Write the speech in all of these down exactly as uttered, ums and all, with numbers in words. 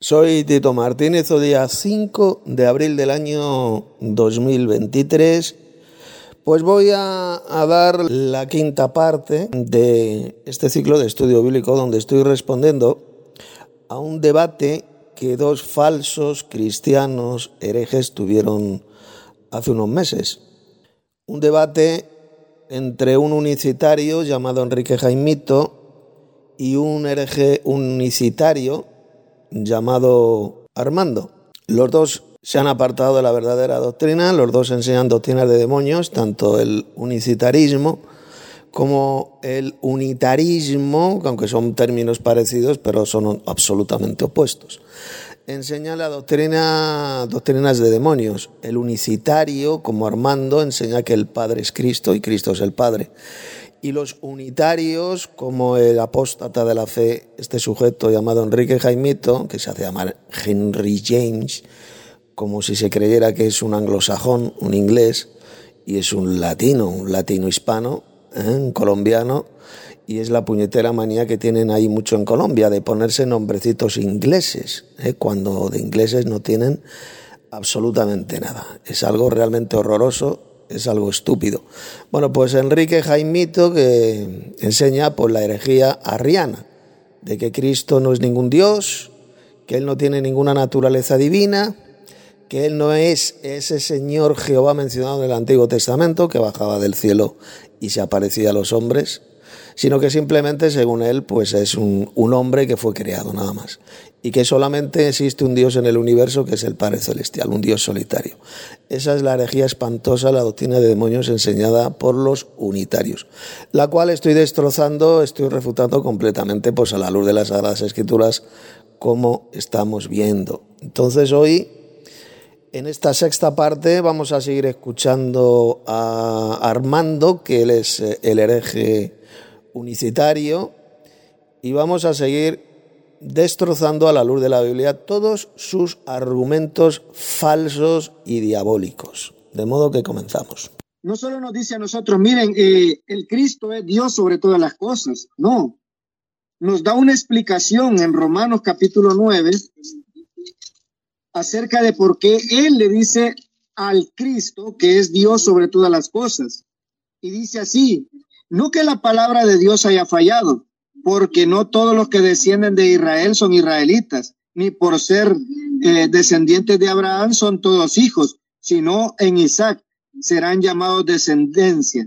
Soy Tito Martínez, hoy día cinco de abril del año dos mil veintitrés. Pues voy a, a dar la quinta parte de este ciclo de estudio bíblico donde estoy respondiendo a un debate que dos falsos cristianos herejes tuvieron hace unos meses. Un debate entre un unicitario llamado Enrique Jaimito y un hereje unicitario llamado Armando. Los dos se han apartado de la verdadera doctrina, los dos enseñan doctrinas de demonios, tanto el unicitarismo como el unitarismo, aunque son términos parecidos, pero son absolutamente opuestos. Enseña la doctrina, doctrinas de demonios. El unicitario, como Armando, enseña que el Padre es Cristo y Cristo es el Padre. Y los unitarios, como el apóstata de la fe, este sujeto llamado Enrique Jaimito, que se hace llamar Henry James, como si se creyera que es un anglosajón, un inglés, y es un latino, un latino hispano, ¿eh? un colombiano, y es la puñetera manía que tienen ahí mucho en Colombia, de ponerse nombrecitos ingleses, ¿eh? cuando de ingleses no tienen absolutamente nada. Es algo realmente horroroso. Es algo estúpido. Bueno, pues Enrique Jaimito, que enseña pues la herejía arriana, de que Cristo no es ningún Dios, que Él no tiene ninguna naturaleza divina, que Él no es ese Señor Jehová mencionado en el Antiguo Testamento, que bajaba del cielo y se aparecía a los hombres, sino que simplemente, según él, pues es un, un hombre que fue creado, nada más. Y que solamente existe un Dios en el universo, que es el Padre Celestial, un Dios solitario. Esa es la herejía espantosa, la doctrina de demonios enseñada por los unitarios, la cual estoy destrozando, estoy refutando completamente, pues a la luz de las Sagradas Escrituras, como estamos viendo. Entonces hoy, en esta sexta parte, vamos a seguir escuchando a Armando, que él es el hereje unicitario, y vamos a seguir destrozando a la luz de la Biblia todos sus argumentos falsos y diabólicos. De modo que comenzamos. No solo nos dice a nosotros, miren, eh, el Cristo es Dios sobre todas las cosas. No, nos da una explicación en Romanos capítulo nueve acerca de por qué Él le dice al Cristo que es Dios sobre todas las cosas. Y dice así: no que la palabra de Dios haya fallado, porque no todos los que descienden de Israel son israelitas, ni por ser eh, descendientes de Abraham son todos hijos, sino en Isaac serán llamados descendencia.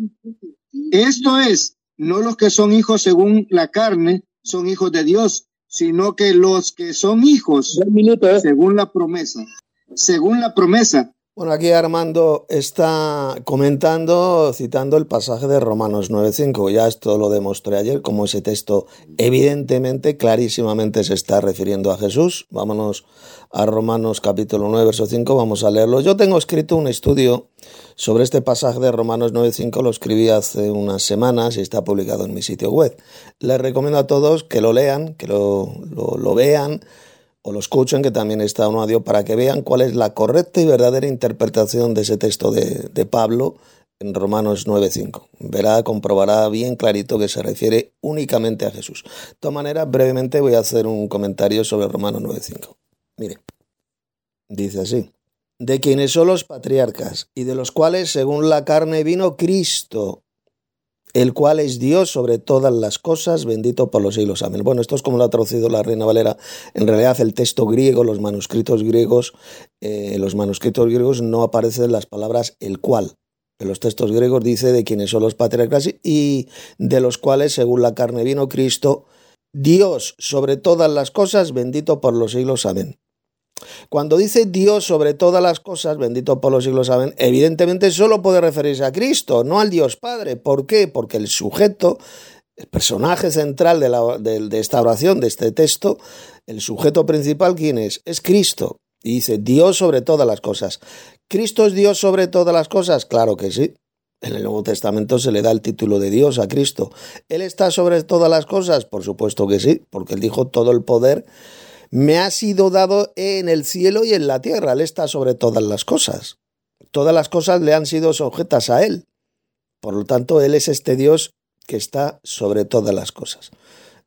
Esto es, no los que son hijos según la carne son hijos de Dios, sino que los que son hijos según la promesa, según la promesa. Bueno, aquí Armando está comentando, citando el pasaje de Romanos nueve cinco. Ya esto lo demostré ayer, como ese texto evidentemente, clarísimamente se está refiriendo a Jesús. Vámonos a Romanos capítulo nueve, verso cinco, vamos a leerlo. Yo tengo escrito un estudio sobre este pasaje de Romanos nueve cinco, lo escribí hace unas semanas y está publicado en mi sitio web. Les recomiendo a todos que lo lean, que lo, lo, lo vean, o lo escuchen, que también está un audio, para que vean cuál es la correcta y verdadera interpretación de ese texto de, de Pablo en Romanos nueve cinco. Verá, comprobará bien clarito que se refiere únicamente a Jesús. De todas maneras, brevemente voy a hacer un comentario sobre Romanos nueve cinco. Mire, dice así: de quienes son los patriarcas, y de los cuales según la carne vino Cristo, el cual es Dios sobre todas las cosas, bendito por los siglos. Amén. Bueno, esto es como lo ha traducido la Reina Valera. En realidad el texto griego, los manuscritos griegos, eh, en los manuscritos griegos no aparecen las palabras el cual. En los textos griegos dice de quienes son los patriarcas y de los cuales según la carne vino Cristo, Dios sobre todas las cosas, bendito por los siglos. Amén. Cuando dice Dios sobre todas las cosas, bendito por los siglos, amén, evidentemente solo puede referirse a Cristo, no al Dios Padre. ¿Por qué? Porque el sujeto, el personaje central de, la, de, de esta oración, de este texto, el sujeto principal, ¿quién es? Es Cristo. Y dice Dios sobre todas las cosas. ¿Cristo es Dios sobre todas las cosas? Claro que sí. En el Nuevo Testamento se le da el título de Dios a Cristo. ¿Él está sobre todas las cosas? Por supuesto que sí, porque él dijo todo el poder me ha sido dado en el cielo y en la tierra. Él está sobre todas las cosas. Todas las cosas le han sido sujetas a él. Por lo tanto, él es este Dios que está sobre todas las cosas.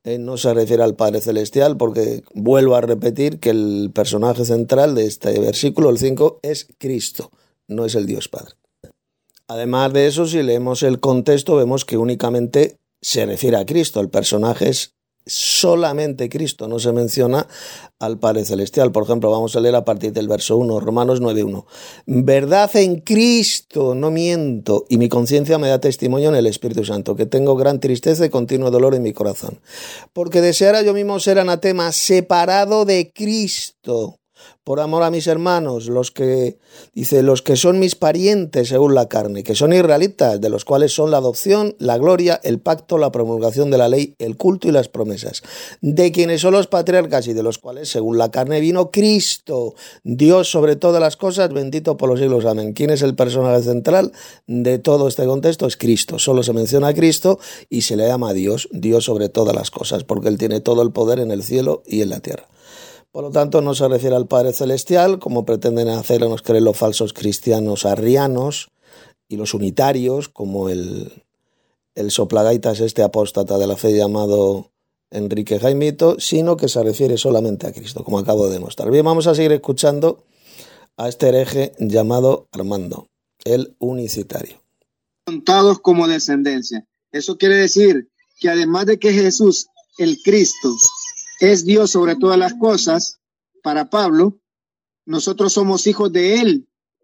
eh, no se refiere al Padre Celestial, porque vuelvo a repetir que el personaje central de este versículo, el cinco, es Cristo, no es el Dios Padre. Además de eso, si leemos el contexto, vemos que únicamente se refiere a Cristo, el personaje es solamente Cristo, no se menciona al Padre Celestial. Por ejemplo, vamos a leer a partir del verso uno, Romanos nueve uno. Verdad en Cristo, no miento, y mi conciencia me da testimonio en el Espíritu Santo, que tengo gran tristeza y continuo dolor en mi corazón, porque deseara yo mismo ser anatema, separado de Cristo, por amor a mis hermanos, los que, dice, los que son mis parientes según la carne, que son israelitas, de los cuales son la adopción, la gloria, el pacto, la promulgación de la ley, el culto y las promesas, de quienes son los patriarcas y de los cuales según la carne vino Cristo, Dios sobre todas las cosas, bendito por los siglos, amén. ¿Quién es el personaje central de todo este contexto? Es Cristo, solo se menciona a Cristo y se le llama Dios, Dios sobre todas las cosas, porque Él tiene todo el poder en el cielo y en la tierra. Por lo tanto, no se refiere al Padre Celestial, como pretenden hacernos creer los falsos cristianos arrianos y los unitarios, como el, el soplagaitas este apóstata de la fe llamado Enrique Jaimito, sino que se refiere solamente a Cristo, como acabo de demostrar. Bien, vamos a seguir escuchando a este hereje llamado Armando, el unicitario. Contados como descendencia. Eso quiere decir que además de que Jesús, el Cristo, es Dios sobre todas las cosas, para Pablo, nosotros somos hijos de Él.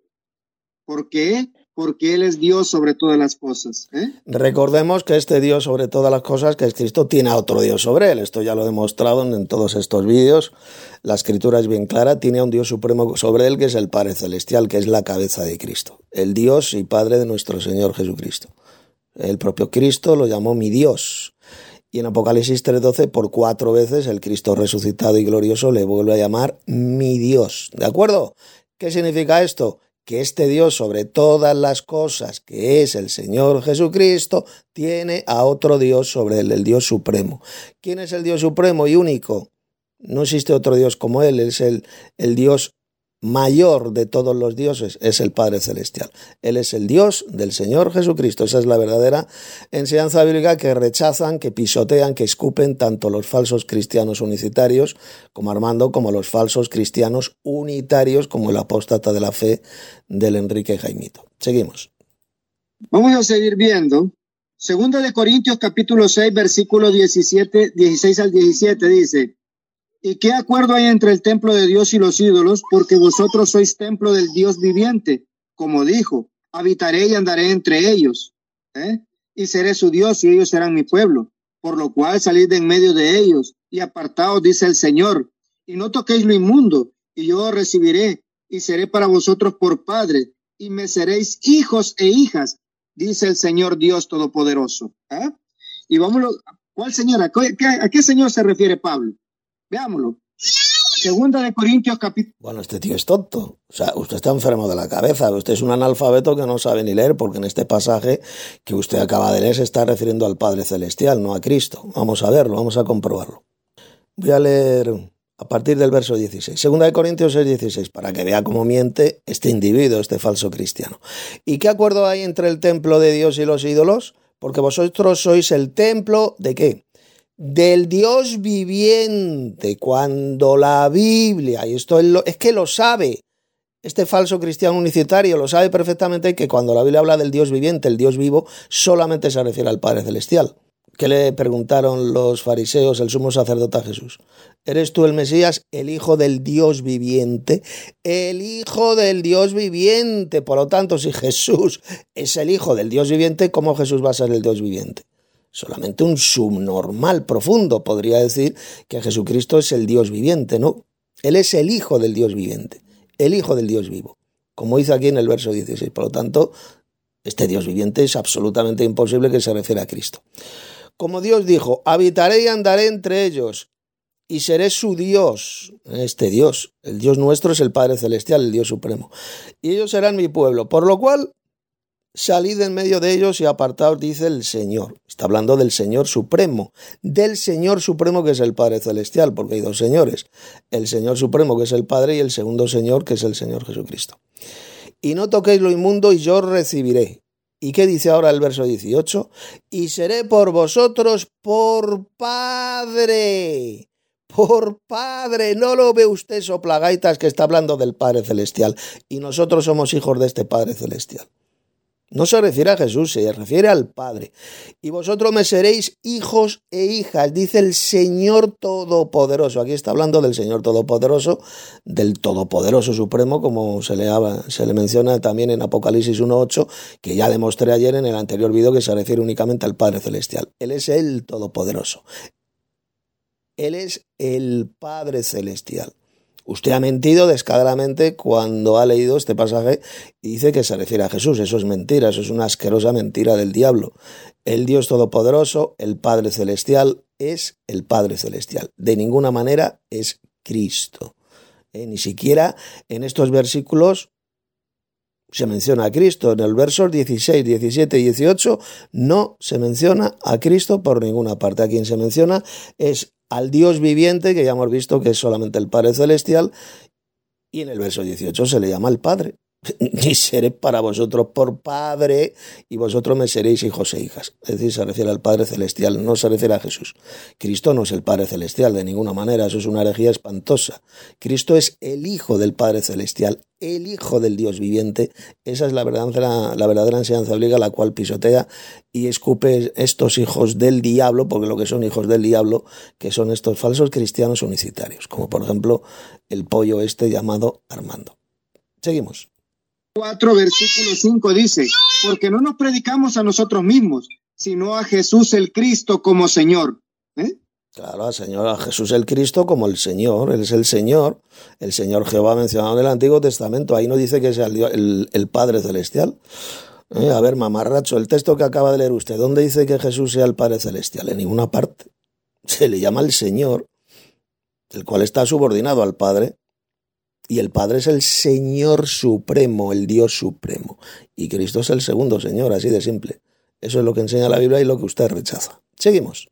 ¿Por qué? Porque Él es Dios sobre todas las cosas. ¿eh? Recordemos que este Dios sobre todas las cosas, que es Cristo, tiene a otro Dios sobre Él. Esto ya lo he demostrado en todos estos vídeos. La Escritura es bien clara, tiene a un Dios supremo sobre Él, que es el Padre Celestial, que es la cabeza de Cristo. El Dios y Padre de nuestro Señor Jesucristo. El propio Cristo lo llamó mi Dios. Y en Apocalipsis tres doce, por cuatro veces, el Cristo resucitado y glorioso le vuelve a llamar mi Dios. ¿De acuerdo? ¿Qué significa esto? Que este Dios sobre todas las cosas, que es el Señor Jesucristo, tiene a otro Dios sobre él, el Dios supremo. ¿Quién es el Dios supremo y único? No existe otro Dios como Él, es el, el Dios mayor de todos los dioses, es el Padre Celestial. Él es el Dios del Señor Jesucristo. Esa es la verdadera enseñanza bíblica que rechazan, que pisotean, que escupen tanto los falsos cristianos unicitarios como Armando, como los falsos cristianos unitarios, como el apóstata de la fe del Enrique Jaimito. Seguimos. Vamos a seguir viendo. Segunda de Corintios capítulo seis, versículos diecisiete, dieciséis al diecisiete dice: ¿Y qué acuerdo hay entre el templo de Dios y los ídolos? Porque vosotros sois templo del Dios viviente. Como dijo, habitaré y andaré entre ellos, ¿eh? y seré su Dios y ellos serán mi pueblo. Por lo cual salid de en medio de ellos y apartaos, dice el Señor, y no toquéis lo inmundo, y yo os recibiré y seré para vosotros por padre, y me seréis hijos e hijas, dice el Señor Dios Todopoderoso. ¿eh? Y vámonos, ¿cuál Señor? ¿A qué, a qué Señor se refiere Pablo? Veámoslo. Segunda de Corintios capítulo... Bueno, este tío es tonto. O sea, usted está enfermo de la cabeza. Usted es un analfabeto que no sabe ni leer, porque en este pasaje que usted acaba de leer se está refiriendo al Padre Celestial, no a Cristo. Vamos a verlo, vamos a comprobarlo. Voy a leer a partir del verso dieciséis. Segunda de Corintios seis dieciséis, para que vea cómo miente este individuo, este falso cristiano. ¿Y qué acuerdo hay entre el templo de Dios y los ídolos? Porque vosotros sois el templo ¿de qué? Del Dios viviente. Cuando la Biblia, y esto es, lo, es que lo sabe, este falso cristiano unicitario lo sabe perfectamente, que cuando la Biblia habla del Dios viviente, el Dios vivo, solamente se refiere al Padre Celestial. ¿Qué le preguntaron los fariseos, el sumo sacerdote a Jesús? ¿Eres tú el Mesías, el Hijo del Dios viviente? El Hijo del Dios viviente. Por lo tanto, si Jesús es el Hijo del Dios viviente, ¿cómo Jesús va a ser el Dios viviente? Solamente un subnormal profundo podría decir que Jesucristo es el Dios viviente, ¿no? Él es el Hijo del Dios viviente, el Hijo del Dios vivo, como dice aquí en el verso dieciséis. Por lo tanto, este Dios viviente es absolutamente imposible que se refiera a Cristo. Como Dios dijo, habitaré y andaré entre ellos y seré su Dios. Este Dios, el Dios nuestro es el Padre Celestial, el Dios supremo. Y ellos serán mi pueblo, por lo cual salid en medio de ellos y apartaos, dice el Señor. Está hablando del Señor Supremo, del Señor Supremo que es el Padre Celestial, porque hay dos señores. El Señor Supremo que es el Padre y el segundo Señor que es el Señor Jesucristo. Y no toquéis lo inmundo y yo os recibiré. ¿Y qué dice ahora el verso dieciocho? Y seré por vosotros por Padre. Por Padre. ¿No lo ve usted, soplagaitas, que está hablando del Padre Celestial? Y nosotros somos hijos de este Padre Celestial. No se refiere a Jesús, se refiere al Padre. Y vosotros me seréis hijos e hijas, dice el Señor Todopoderoso. Aquí está hablando del Señor Todopoderoso, del Todopoderoso Supremo, como se le, habla, se le menciona también en Apocalipsis uno ocho, que ya demostré ayer en el anterior video que se refiere únicamente al Padre Celestial. Él es el Todopoderoso. Él es el Padre Celestial. Usted ha mentido descaradamente cuando ha leído este pasaje y dice que se refiere a Jesús. Eso es mentira, eso es una asquerosa mentira del diablo. El Dios Todopoderoso, el Padre Celestial, es el Padre Celestial. De ninguna manera es Cristo. ¿Eh? Ni siquiera en estos versículos se menciona a Cristo. En el versos dieciséis, diecisiete y dieciocho no se menciona a Cristo por ninguna parte. A quien se menciona es al Dios viviente, que ya hemos visto que es solamente el Padre Celestial, y en el verso dieciocho se le llama el Padre. Y seré para vosotros por Padre, y vosotros me seréis hijos e hijas. Es decir, se refiere al Padre Celestial, no se refiere a Jesús. Cristo no es el Padre Celestial de ninguna manera, eso es una herejía espantosa. Cristo es el Hijo del Padre Celestial, el Hijo del Dios viviente. Esa es la verdadera, la verdadera enseñanza bíblica, la cual pisotea y escupe estos hijos del diablo, porque lo que son hijos del diablo, que son estos falsos cristianos unicitarios, como por ejemplo el pollo este llamado Armando. Seguimos. cuatro, versículo cinco dice, porque no nos predicamos a nosotros mismos, sino a Jesús el Cristo como Señor. ¿Eh? Claro, al Señor, a Jesús el Cristo como el Señor. Él es el Señor, el Señor Jehová mencionado en el Antiguo Testamento. Ahí no dice que sea el, el, el Padre Celestial. ¿Eh? A ver, mamarracho, el texto que acaba de leer usted, ¿dónde dice que Jesús sea el Padre Celestial? En ninguna parte. Se le llama el Señor, el cual está subordinado al Padre. Y el Padre es el Señor Supremo, el Dios Supremo. Y Cristo es el segundo Señor, así de simple. Eso es lo que enseña la Biblia y lo que usted rechaza. Seguimos.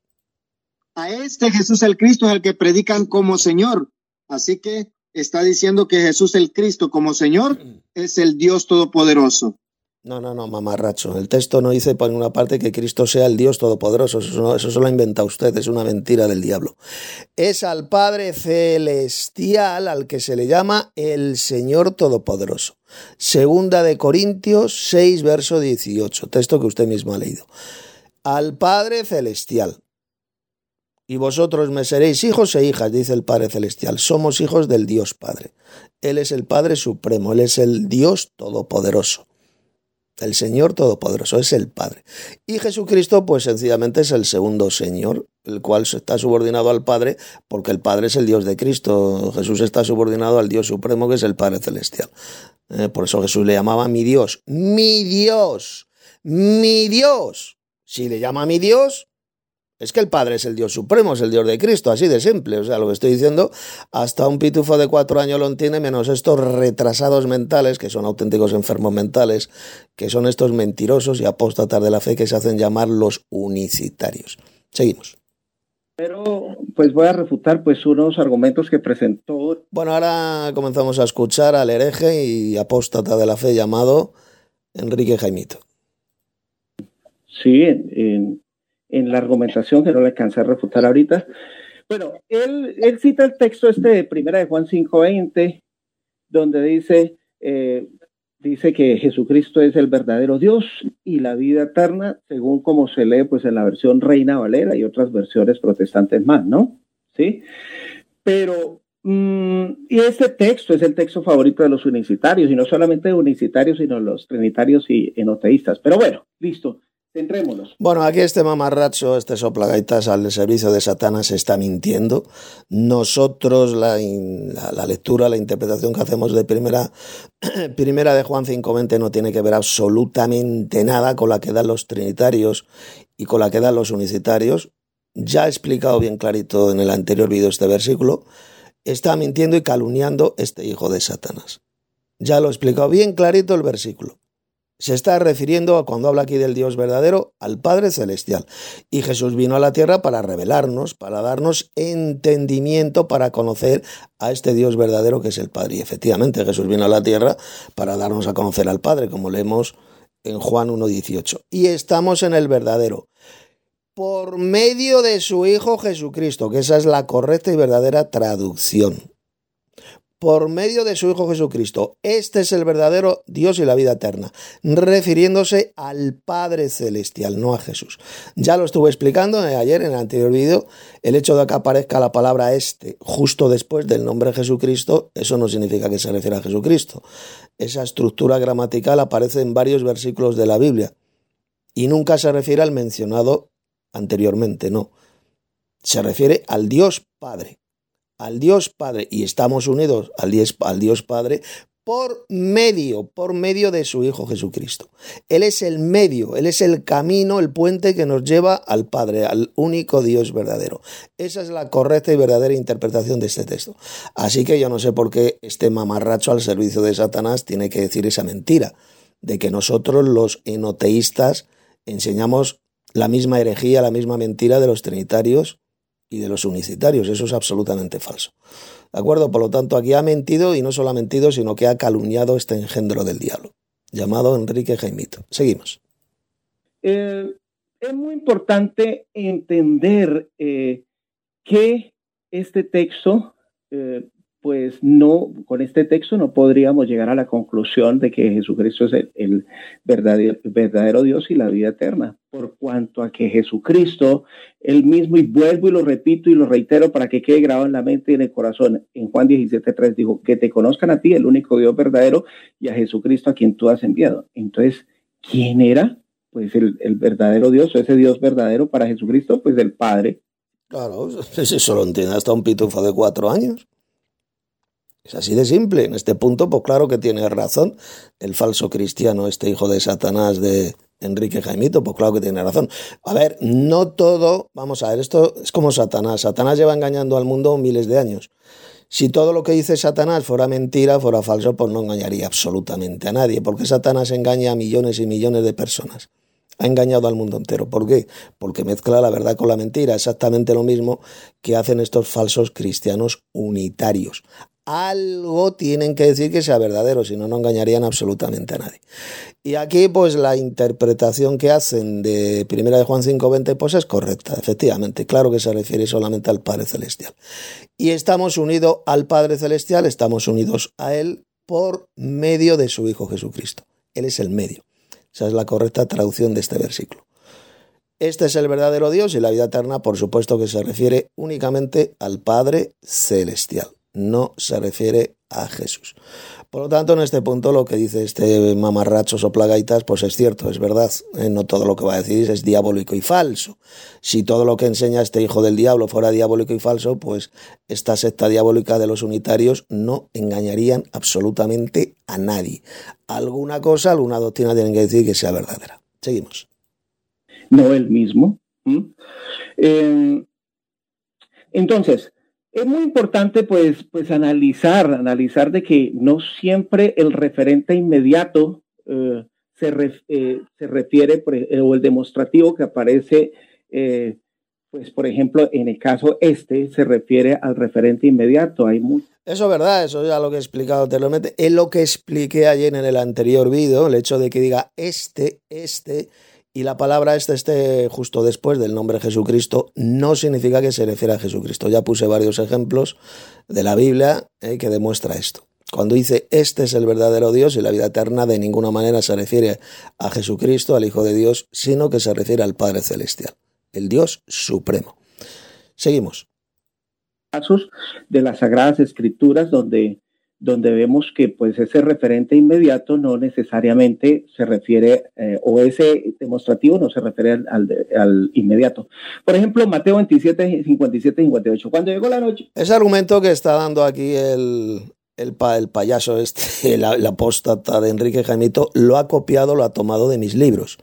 A este Jesús el Cristo es el que predican como Señor. Así que está diciendo que Jesús el Cristo como Señor es el Dios Todopoderoso. No, no, no, mamarracho. El texto no dice por ninguna parte que Cristo sea el Dios Todopoderoso. Eso, no, eso solo inventa usted, es una mentira del diablo. Es al Padre Celestial al que se le llama el Señor Todopoderoso. Segunda de Corintios seis, verso dieciocho, texto que usted mismo ha leído. Al Padre Celestial. Y vosotros me seréis hijos e hijas, dice el Padre Celestial. Somos hijos del Dios Padre. Él es el Padre Supremo, Él es el Dios Todopoderoso. El Señor Todopoderoso es el Padre. Y Jesucristo, pues sencillamente es el segundo Señor, el cual está subordinado al Padre, porque el Padre es el Dios de Cristo. Jesús está subordinado al Dios Supremo, que es el Padre Celestial. Eh, por eso Jesús le llamaba mi Dios. ¡Mi Dios! ¡Mi Dios! Si le llama mi Dios, es que el Padre es el Dios Supremo, es el Dios de Cristo, así de simple. O sea, lo que estoy diciendo, hasta un pitufo de cuatro años lo entiende, menos estos retrasados mentales, que son auténticos enfermos mentales, que son estos mentirosos y apóstatas de la fe que se hacen llamar los unicitarios. Seguimos. Pero pues voy a refutar pues unos argumentos que presentó. Bueno, ahora comenzamos a escuchar al hereje y apóstata de la fe llamado Enrique Jaimito. Sí, en... en... en la argumentación que no le alcancé a refutar ahorita. Bueno, él, él cita el texto este de Primera de Juan cinco veinte, donde dice, eh, dice que Jesucristo es el verdadero Dios y la vida eterna, según como se lee pues en la versión Reina Valera y otras versiones protestantes más, ¿no? ¿Sí? Pero, mmm, y este texto es el texto favorito de los unicitarios, y no solamente de unicitarios, sino los trinitarios y enoteístas. Pero bueno, listo. Centrémonos. Bueno, aquí este mamarracho, este soplagaitas al servicio de Satanás está mintiendo. Nosotros, la, la, la lectura, la interpretación que hacemos de primera, primera de Juan cinco veinte no tiene que ver absolutamente nada con la que dan los trinitarios y con la que dan los unicitarios. Ya he explicado bien clarito en el anterior vídeo este versículo. Está mintiendo y calumniando este hijo de Satanás. Ya lo he explicado bien clarito el versículo. Se está refiriendo a, cuando habla aquí del Dios verdadero, al Padre Celestial. Y Jesús vino a la tierra para revelarnos, para darnos entendimiento, para conocer a este Dios verdadero que es el Padre. Y efectivamente Jesús vino a la tierra para darnos a conocer al Padre, como leemos en Juan uno dieciocho. Y estamos en el verdadero, por medio de su Hijo Jesucristo, que esa es la correcta y verdadera traducción. Por medio de su Hijo Jesucristo. Este es el verdadero Dios y la vida eterna, refiriéndose al Padre Celestial, no a Jesús. Ya lo estuve explicando ayer en el anterior vídeo. El hecho de que aparezca la palabra este justo después del nombre Jesucristo, eso no significa que se refiera a Jesucristo. Esa estructura gramatical aparece en varios versículos de la Biblia y nunca se refiere al mencionado anteriormente, no. Se refiere al Dios Padre. Al Dios Padre, y estamos unidos al Dios, al Dios Padre por medio, por medio de su Hijo Jesucristo. Él es el medio, Él es el camino, el puente que nos lleva al Padre, al único Dios verdadero. Esa es la correcta y verdadera interpretación de este texto. Así que yo no sé por qué este mamarracho al servicio de Satanás tiene que decir esa mentira, de que nosotros los enoteístas enseñamos la misma herejía, la misma mentira de los trinitarios y de los unicitarios. Eso es absolutamente falso. ¿De acuerdo? Por lo tanto, aquí ha mentido, y no solo ha mentido, sino que ha calumniado este engendro del diablo, llamado Enrique Jaimito. Seguimos. Eh, es muy importante entender eh, que este texto, eh, pues no, con este texto no podríamos llegar a la conclusión de que Jesucristo es el, el verdadero, verdadero Dios y la vida eterna, por cuanto a que Jesucristo, él mismo, y vuelvo y lo repito y lo reitero para que quede grabado en la mente y en el corazón, en Juan diecisiete tres dijo, que te conozcan a ti, el único Dios verdadero, y a Jesucristo a quien tú has enviado. Entonces, ¿quién era? Pues el, el verdadero Dios, o ese Dios verdadero para Jesucristo, pues el Padre. Claro, eso lo entiende hasta un pitufo de cuatro años. Es así de simple. En este punto, pues claro que tiene razón el falso cristiano, este hijo de Satanás de Enrique Jaimito, pues claro que tiene razón. A ver, no todo, vamos a ver, esto es como Satanás. Satanás lleva engañando al mundo miles de años. Si todo lo que dice Satanás fuera mentira, fuera falso, pues no engañaría absolutamente a nadie, porque Satanás engaña a millones y millones de personas. Ha engañado al mundo entero. ¿Por qué? Porque mezcla la verdad con la mentira. Exactamente lo mismo que hacen estos falsos cristianos unitarios. Algo tienen que decir que sea verdadero, si no, no engañarían absolutamente a nadie. Y aquí, pues, la interpretación que hacen de Primera de Juan cinco veinte, pues es correcta, efectivamente. Claro que se refiere solamente al Padre Celestial. Y estamos unidos al Padre Celestial, estamos unidos a Él por medio de su Hijo Jesucristo. Él es el medio. Esa es la correcta traducción de este versículo. Este es el verdadero Dios y la vida eterna, por supuesto que se refiere únicamente al Padre Celestial. No se refiere a Jesús. Por lo tanto, en este punto lo que dice este mamarracho soplagaitas, pues es cierto, es verdad. Eh, no todo lo que va a decir es diabólico y falso. Si todo lo que enseña este hijo del diablo fuera diabólico y falso, pues esta secta diabólica de los unitarios no engañarían absolutamente a nadie. Alguna cosa, alguna doctrina tienen que decir que sea verdadera. Seguimos. No el mismo. ¿Mm? Eh, entonces, es muy importante pues, pues analizar, analizar de que no siempre el referente inmediato eh, se, ref, eh, se refiere, por, eh, o el demostrativo que aparece, eh, pues por ejemplo, en el caso este, se refiere al referente inmediato. Hay mucho. Eso es verdad, eso ya lo que he explicado anteriormente. Es lo que expliqué ayer en el anterior vídeo, el hecho de que diga este, este, y la palabra este esté justo después del nombre Jesucristo, no significa que se refiera a Jesucristo. Ya puse varios ejemplos de la Biblia eh, que demuestra esto. Cuando dice este es el verdadero Dios y la vida eterna, de ninguna manera se refiere a Jesucristo, al Hijo de Dios, sino que se refiere al Padre Celestial, el Dios Supremo. Seguimos. Casos de las Sagradas Escrituras donde donde vemos que pues ese referente inmediato no necesariamente se refiere, eh, o ese demostrativo no se refiere al, al, al inmediato. Por ejemplo, Mateo veintisiete, cincuenta y siete, cincuenta y ocho, cuando llegó la noche. Ese argumento que está dando aquí el, el, pa, el payaso este, el, el apóstata de Enrique Jaimito, lo ha copiado, lo ha tomado de mis libros.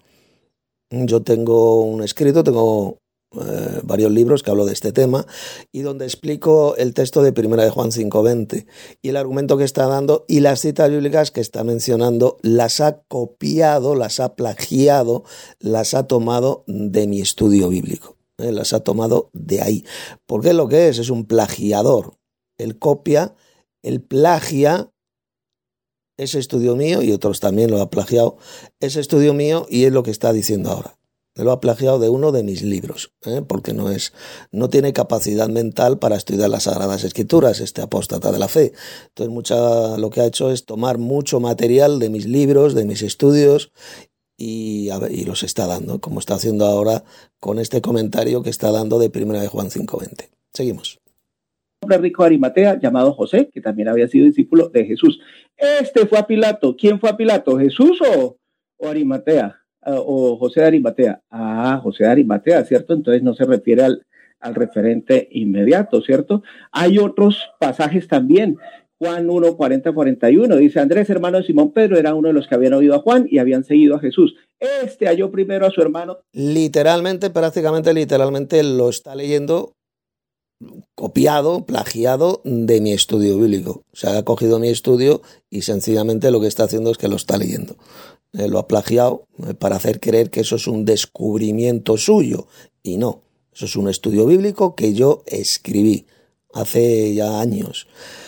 Yo tengo un escrito, tengo Eh, varios libros que hablo de este tema y donde explico el texto de Primera de Juan cinco veinte y el argumento que está dando y las citas bíblicas que está mencionando las ha copiado, las ha plagiado, las ha tomado de mi estudio bíblico, eh, las ha tomado de ahí, porque lo que es es un plagiador. Él copia, él plagia ese estudio mío, y otros también lo ha plagiado, ese estudio mío, y es lo que está diciendo ahora. Lo ha plagiado de uno de mis libros, ¿eh? porque no es, no tiene capacidad mental para estudiar las Sagradas Escrituras, este apóstata de la fe. Entonces, mucha, lo que ha hecho es tomar mucho material de mis libros, de mis estudios, y, a ver, y los está dando, como está haciendo ahora con este comentario que está dando de Primera de Juan cinco veinte. Seguimos. Un hombre rico de Arimatea llamado José, que también había sido discípulo de Jesús. Este fue a Pilato. ¿Quién fue a Pilato? ¿Jesús o, o Arimatea? O José de Arimatea. Ah, José de Arimatea, ¿cierto? Entonces no se refiere al, al referente inmediato, ¿cierto? Hay otros pasajes también. Juan uno, cuarenta, cuarenta y uno dice: Andrés, hermano de Simón Pedro, era uno de los que habían oído a Juan y habían seguido a Jesús. Este halló primero a su hermano. Literalmente, prácticamente literalmente lo está leyendo copiado, plagiado de mi estudio bíblico. O sea, ha cogido mi estudio y sencillamente lo que está haciendo es que lo está leyendo. Eh, lo ha plagiado para hacer creer que eso es un descubrimiento suyo, y no, eso es un estudio bíblico que yo escribí hace ya años,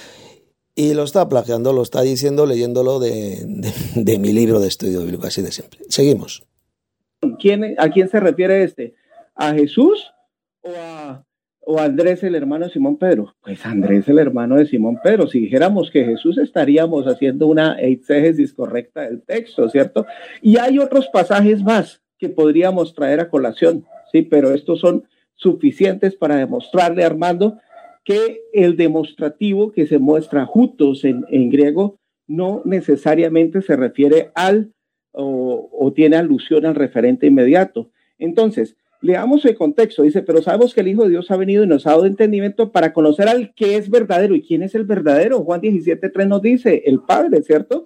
y lo está plagiando, lo está diciendo leyéndolo de, de, de mi libro de estudio bíblico, así de simple. Seguimos. ¿Quién, ¿A quién se refiere este? ¿A Jesús o a, o a Andrés, el hermano de Simón Pedro? Pues Andrés, el hermano de Simón Pedro. Si dijéramos que Jesús, estaríamos haciendo una exégesis correcta del texto, ¿cierto? Y hay otros pasajes más que podríamos traer a colación, ¿sí? Pero estos son suficientes para demostrarle a Armando que el demostrativo que se muestra jutos en, en griego no necesariamente se refiere al o, o tiene alusión al referente inmediato. Entonces, leamos el contexto. Dice: pero sabemos que el Hijo de Dios ha venido y nos ha dado entendimiento para conocer al que es verdadero. ¿Y quién es el verdadero? Juan diecisiete tres nos dice: el Padre, ¿cierto?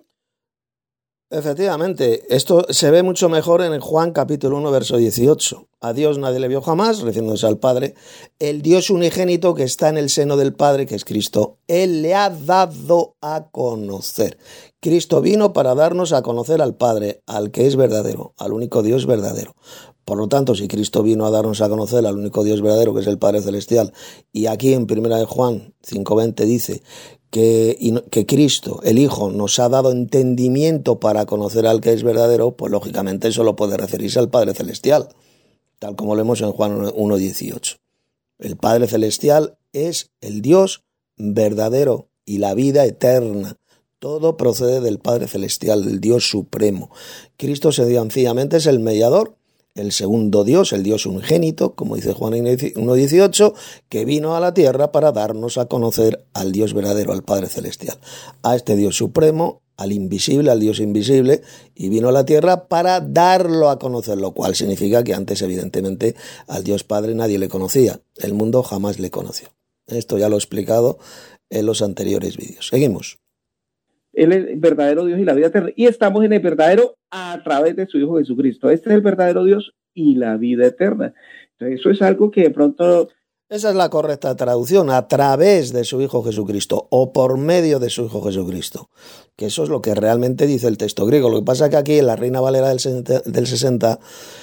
Efectivamente, esto se ve mucho mejor en Juan capítulo uno, verso dieciocho. A Dios nadie le vio jamás, refiriéndose al Padre. El Dios unigénito que está en el seno del Padre, que es Cristo, Él le ha dado a conocer. Cristo vino para darnos a conocer al Padre, al que es verdadero, al único Dios verdadero. Por lo tanto, si Cristo vino a darnos a conocer al único Dios verdadero, que es el Padre Celestial, y aquí en Primera de Juan cinco veinte dice que, que Cristo, el Hijo, nos ha dado entendimiento para conocer al que es verdadero, pues lógicamente solo puede referirse al Padre Celestial, tal como lo vemos en Juan uno dieciocho. El Padre Celestial es el Dios verdadero y la vida eterna. Todo procede del Padre Celestial, del Dios supremo. Cristo sencillamente es el mediador, el segundo Dios, el Dios unigénito, como dice Juan uno dieciocho, que vino a la tierra para darnos a conocer al Dios verdadero, al Padre Celestial, a este Dios supremo, al invisible, al Dios invisible, y vino a la tierra para darlo a conocer, lo cual significa que antes, evidentemente, al Dios Padre nadie le conocía, el mundo jamás le conoció. Esto ya lo he explicado en los anteriores vídeos. Seguimos. Él es el verdadero Dios y la vida eterna. Y estamos en el verdadero a través de su Hijo Jesucristo. Este es el verdadero Dios y la vida eterna. Entonces, eso es algo que de pronto... Esa es la correcta traducción, a través de su Hijo Jesucristo, o por medio de su Hijo Jesucristo. Que eso es lo que realmente dice el texto griego. Lo que pasa es que aquí en la Reina Valera del sesenta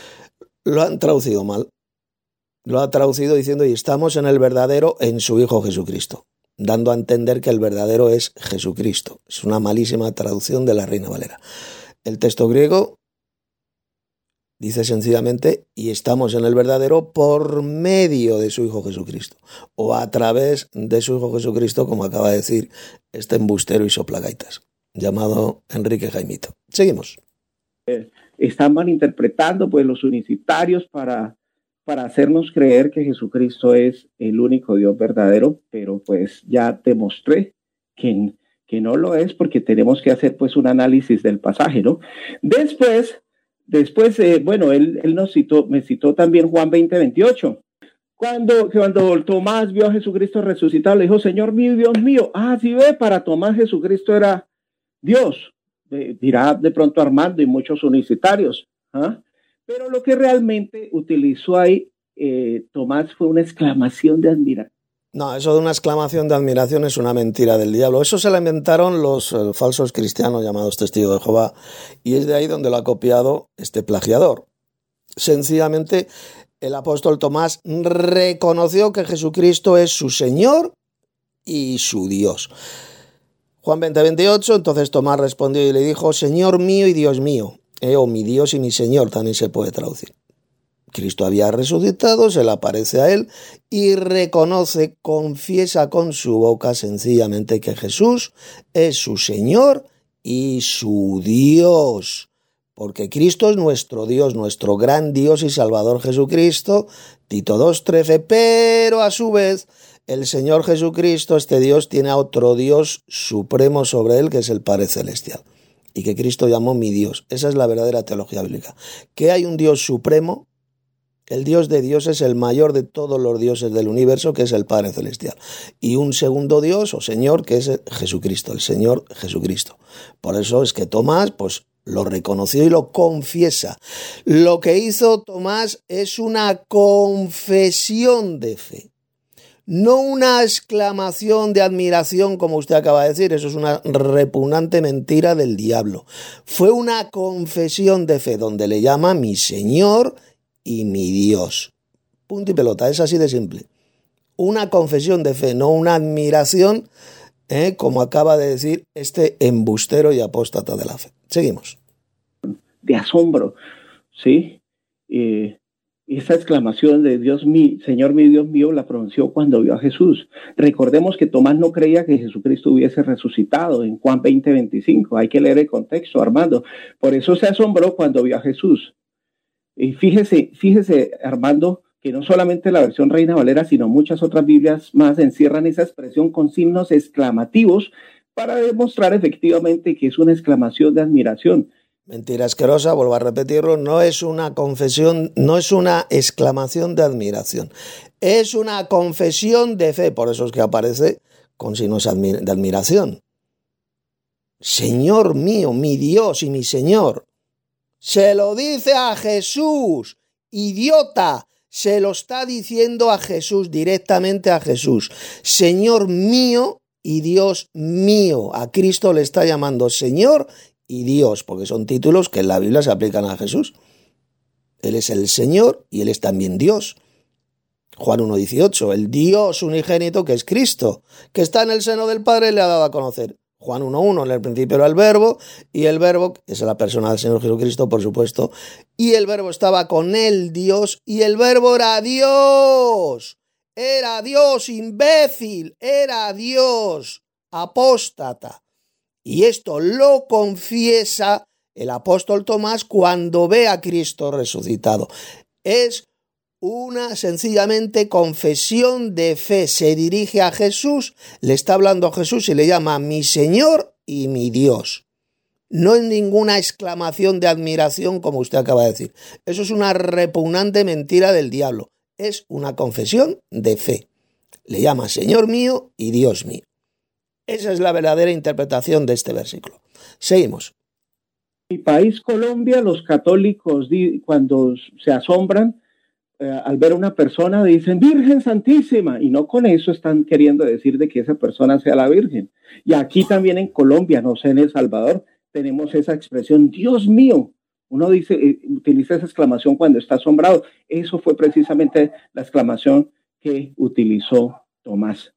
lo han traducido mal. Lo ha traducido diciendo: y estamos en el verdadero en su Hijo Jesucristo, dando a entender que el verdadero es Jesucristo. Es una malísima traducción de la Reina Valera. El texto griego dice sencillamente: y estamos en el verdadero por medio de su Hijo Jesucristo, o a través de su Hijo Jesucristo, como acaba de decir este embustero y soplagaitas, llamado Enrique Jaimito. Seguimos. Eh, están malinterpretando pues los unicitarios para... para hacernos creer que Jesucristo es el único Dios verdadero, pero pues ya demostré que, que no lo es, porque tenemos que hacer pues un análisis del pasaje, ¿no? Después, después eh, bueno, él, él nos citó, me citó también Juan veinte veintiocho. Cuando, cuando Tomás vio a Jesucristo resucitado, le dijo: Señor mío, Dios mío. Ah, sí ve, para Tomás Jesucristo era Dios. Eh, dirá de pronto Armando y muchos unicitarios, ¿ah? Pero lo que realmente utilizó ahí eh, Tomás fue una exclamación de admiración. No, eso de una exclamación de admiración es una mentira del diablo. Eso se la inventaron los eh, falsos cristianos llamados testigos de Jehová, y es de ahí donde lo ha copiado este plagiador. Sencillamente, el apóstol Tomás reconoció que Jesucristo es su Señor y su Dios. Juan veinte, veintiocho, entonces Tomás respondió y le dijo, Señor mío y Dios mío, eh, o mi Dios y mi Señor, también se puede traducir. Cristo había resucitado, se le aparece a él y reconoce, confiesa con su boca sencillamente que Jesús es su Señor y su Dios. Porque Cristo es nuestro Dios, nuestro gran Dios y Salvador Jesucristo, Tito dos, trece, pero a su vez el Señor Jesucristo, este Dios, tiene a otro Dios supremo sobre él, que es el Padre Celestial, y que Cristo llamó mi Dios. Esa es la verdadera teología bíblica. Que hay un Dios supremo, el Dios de Dios es el mayor de todos los dioses del universo, que es el Padre Celestial, y un segundo Dios o Señor, que es Jesucristo, el Señor Jesucristo. Por eso es que Tomás, pues, lo reconoció y lo confiesa. Lo que hizo Tomás es una confesión de fe. No una exclamación de admiración, como usted acaba de decir, eso es una repugnante mentira del diablo. Fue una confesión de fe donde le llama mi Señor y mi Dios. Punto y pelota, es así de simple. Una confesión de fe, no una admiración, ¿eh? como acaba de decir este embustero y apóstata de la fe. Seguimos. De asombro, ¿sí? Eh... Esa exclamación de Dios mío, Señor mío, Dios mío, la pronunció cuando vio a Jesús. Recordemos que Tomás no creía que Jesucristo hubiese resucitado en Juan veinte, veinticinco. Hay que leer el contexto, Armando. Por eso se asombró cuando vio a Jesús. Y fíjese, fíjese, Armando, que no solamente la versión Reina Valera, sino muchas otras Biblias más encierran esa expresión con signos exclamativos para demostrar efectivamente que es una exclamación de admiración. Mentira asquerosa, vuelvo a repetirlo, no es una confesión, no es una exclamación de admiración, es una confesión de fe, por eso es que aparece con signos de admiración. Señor mío, mi Dios y mi Señor, se lo dice a Jesús, idiota, se lo está diciendo a Jesús, directamente a Jesús, Señor mío y Dios mío, a Cristo le está llamando Señor y Dios, porque son títulos que en la Biblia se aplican a Jesús. Él es el Señor y Él es también Dios. Juan uno, dieciocho, el Dios unigénito que es Cristo, que está en el seno del Padre, le ha dado a conocer. Juan uno, uno, en el principio era el Verbo, y el Verbo, es la persona del Señor Jesucristo, por supuesto, y el Verbo estaba con el Dios, y el Verbo era Dios. Era Dios, imbécil, era Dios, apóstata. Y esto lo confiesa el apóstol Tomás cuando ve a Cristo resucitado. Es una sencillamente confesión de fe. Se dirige a Jesús, le está hablando a Jesús y le llama mi Señor y mi Dios. No es ninguna exclamación de admiración como usted acaba de decir. Eso es una repugnante mentira del diablo. Es una confesión de fe. Le llama Señor mío y Dios mío. Esa es la verdadera interpretación de este versículo. Seguimos. En mi país, Colombia, los católicos cuando se asombran eh, al ver a una persona dicen Virgen Santísima, y no con eso están queriendo decir de que esa persona sea la Virgen. Y aquí también en Colombia, no sé, en El Salvador, tenemos esa expresión Dios mío. Uno dice, eh, utiliza esa exclamación cuando está asombrado. Eso fue precisamente la exclamación que utilizó Tomás.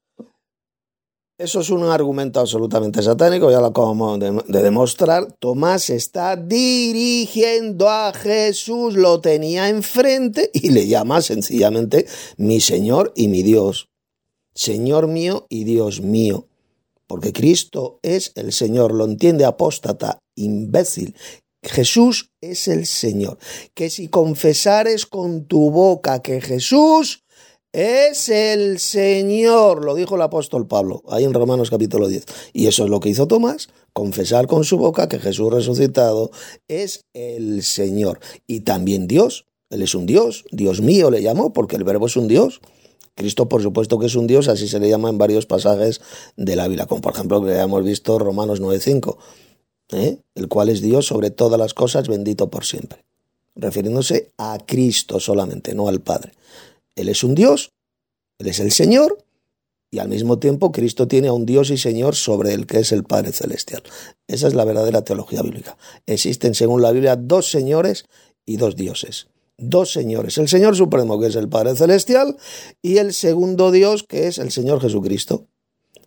Eso es un argumento absolutamente satánico, ya lo acabamos de, de demostrar. Tomás está dirigiendo a Jesús, lo tenía enfrente y le llama sencillamente mi Señor y mi Dios. Señor mío y Dios mío. Porque Cristo es el Señor, lo entiende apóstata, imbécil. Jesús es el Señor. Que si confesares con tu boca que Jesús es el Señor, lo dijo el apóstol Pablo, ahí en Romanos capítulo diez. Y eso es lo que hizo Tomás, confesar con su boca que Jesús resucitado es el Señor. Y también Dios, Él es un Dios, Dios mío le llamó, porque el Verbo es un Dios. Cristo, por supuesto que es un Dios, así se le llama en varios pasajes de la Biblia, como por ejemplo que hemos visto Romanos nueve cinco, ¿eh? el cual es Dios sobre todas las cosas, bendito por siempre. Refiriéndose a Cristo solamente, no al Padre. Él es un Dios, Él es el Señor, y al mismo tiempo Cristo tiene a un Dios y Señor sobre el que es el Padre Celestial. Esa es la verdadera teología bíblica. Existen, según la Biblia, dos señores y dos dioses. Dos señores. El Señor Supremo, que es el Padre Celestial, y el segundo Dios, que es el Señor Jesucristo.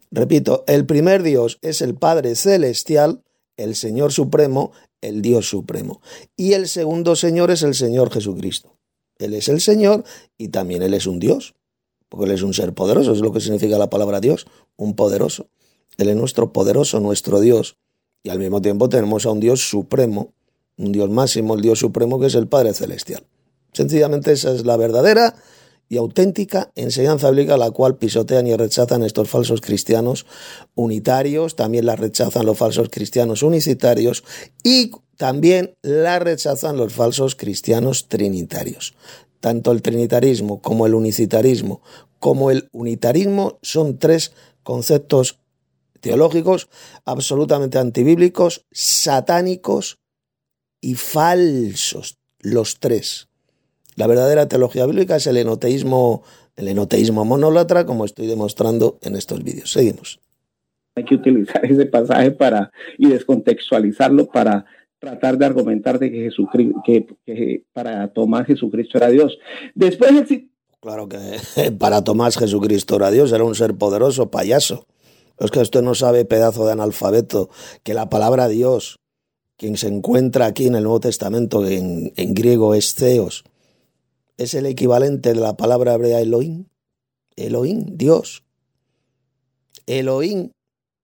Repito, el primer Dios es el Padre Celestial, el Señor Supremo, el Dios Supremo. Y el segundo Señor es el Señor Jesucristo. Él es el Señor y también Él es un Dios, porque Él es un ser poderoso, es lo que significa la palabra Dios, un poderoso. Él es nuestro poderoso, nuestro Dios. Y al mismo tiempo tenemos a un Dios supremo, un Dios máximo, el Dios supremo que es el Padre Celestial. Sencillamente esa es la verdadera y auténtica enseñanza bíblica, la cual pisotean y rechazan estos falsos cristianos unitarios, también la rechazan los falsos cristianos unicitarios y también la rechazan los falsos cristianos trinitarios. Tanto el trinitarismo como el unicitarismo como el unitarismo son tres conceptos teológicos absolutamente antibíblicos, satánicos y falsos, los tres. La verdadera teología bíblica es el enoteísmo, el enoteísmo monólatra, como estoy demostrando en estos vídeos. Seguimos. Hay que utilizar ese pasaje para y descontextualizarlo para tratar de argumentar de que Jesucristo, que, que para Tomás Jesucristo era Dios. Después el... Claro que para Tomás Jesucristo era Dios, era un ser poderoso, payaso. Es que usted no sabe, pedazo de analfabeto, que la palabra Dios, quien se encuentra aquí en el Nuevo Testamento, en, en griego es Theos, es el equivalente de la palabra hebrea Elohim. Elohim, Dios. Elohim.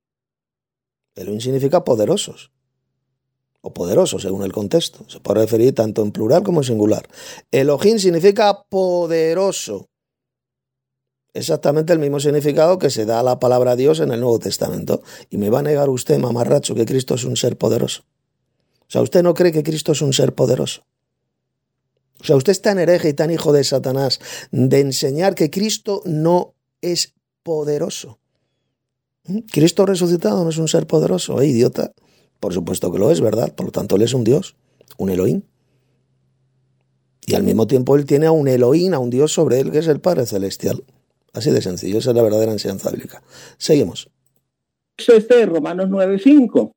Elohim significa poderosos. O poderoso, según el contexto. Se puede referir tanto en plural como en singular. Elohim significa poderoso. Exactamente el mismo significado que se da a la palabra Dios en el Nuevo Testamento. Y me va a negar usted, mamarracho, que Cristo es un ser poderoso. O sea, ¿usted no cree que Cristo es un ser poderoso? O sea, usted es tan hereje y tan hijo de Satanás de enseñar que Cristo no es poderoso. Cristo resucitado no es un ser poderoso, ¿eh, idiota? Por supuesto que lo es, ¿verdad? Por lo tanto, Él es un Dios, un Elohim. Y al mismo tiempo Él tiene a un Elohim, a un Dios sobre Él, que es el Padre Celestial. Así de sencillo, esa es la verdadera enseñanza bíblica. Seguimos. Este de Romanos nueve cinco.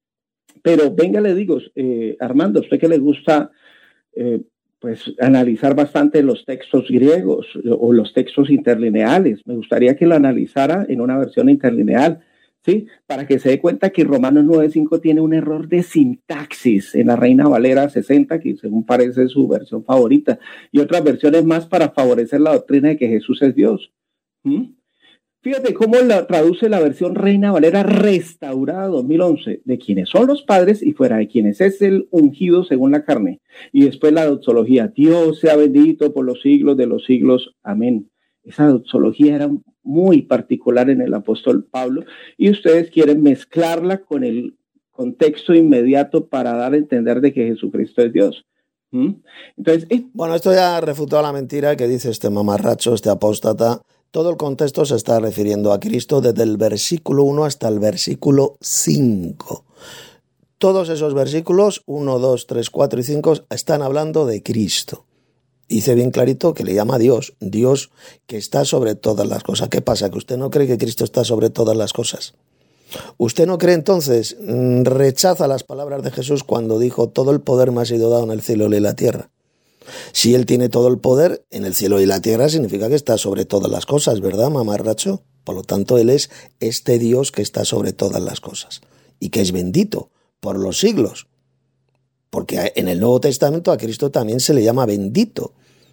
Pero venga, le digo, eh, Armando, a usted que le gusta... Eh, pues analizar bastante los textos griegos o los textos interlineales. Me gustaría que lo analizara en una versión interlineal, ¿sí? Para que se dé cuenta que Romanos nueve cinco tiene un error de sintaxis en la Reina Valera sesenta, que según parece su versión favorita, y otras versiones más para favorecer la doctrina de que Jesús es Dios. ¿Mm? Fíjate cómo la traduce la versión Reina Valera restaurada dos mil once, de quienes son los padres y fuera de quienes es el ungido según la carne. Y después la doxología, Dios sea bendito por los siglos de los siglos. Amén. Esa doxología era muy particular en el apóstol Pablo y ustedes quieren mezclarla con el contexto inmediato para dar a entender de que Jesucristo es Dios. ¿Mm? Entonces, es... Bueno, esto ya refutó la mentira que dice este mamarracho, este apóstata. Todo el contexto se está refiriendo a Cristo desde el versículo uno hasta el versículo cinco. Todos esos versículos, uno, dos, tres, cuatro y cinco, están hablando de Cristo. Dice bien clarito que le llama Dios, Dios que está sobre todas las cosas. ¿Qué pasa? ¿Que usted no cree que Cristo está sobre todas las cosas? ¿Usted no cree entonces, rechaza las palabras de Jesús cuando dijo, todo el poder me ha sido dado en el cielo y en la tierra? Si Él tiene todo el poder en el cielo y la tierra, significa que está sobre todas las cosas, ¿verdad, mamarracho? Por lo tanto, Él es este Dios que está sobre todas las cosas y que es bendito por los siglos. Porque en el Nuevo Testamento a Cristo también se le llama bendito.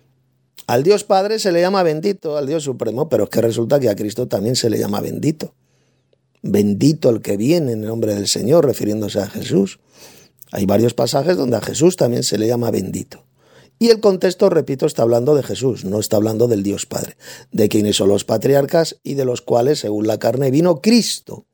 Al Dios Padre se le llama bendito, al Dios Supremo, pero es que resulta que a Cristo también se le llama bendito. Bendito el que viene en el nombre del Señor, refiriéndose a Jesús. Hay varios pasajes donde a Jesús también se le llama bendito. Y el contexto, repito, está hablando de Jesús, no está hablando del Dios Padre, de quienes son los patriarcas y de los cuales, según la carne, vino Cristo.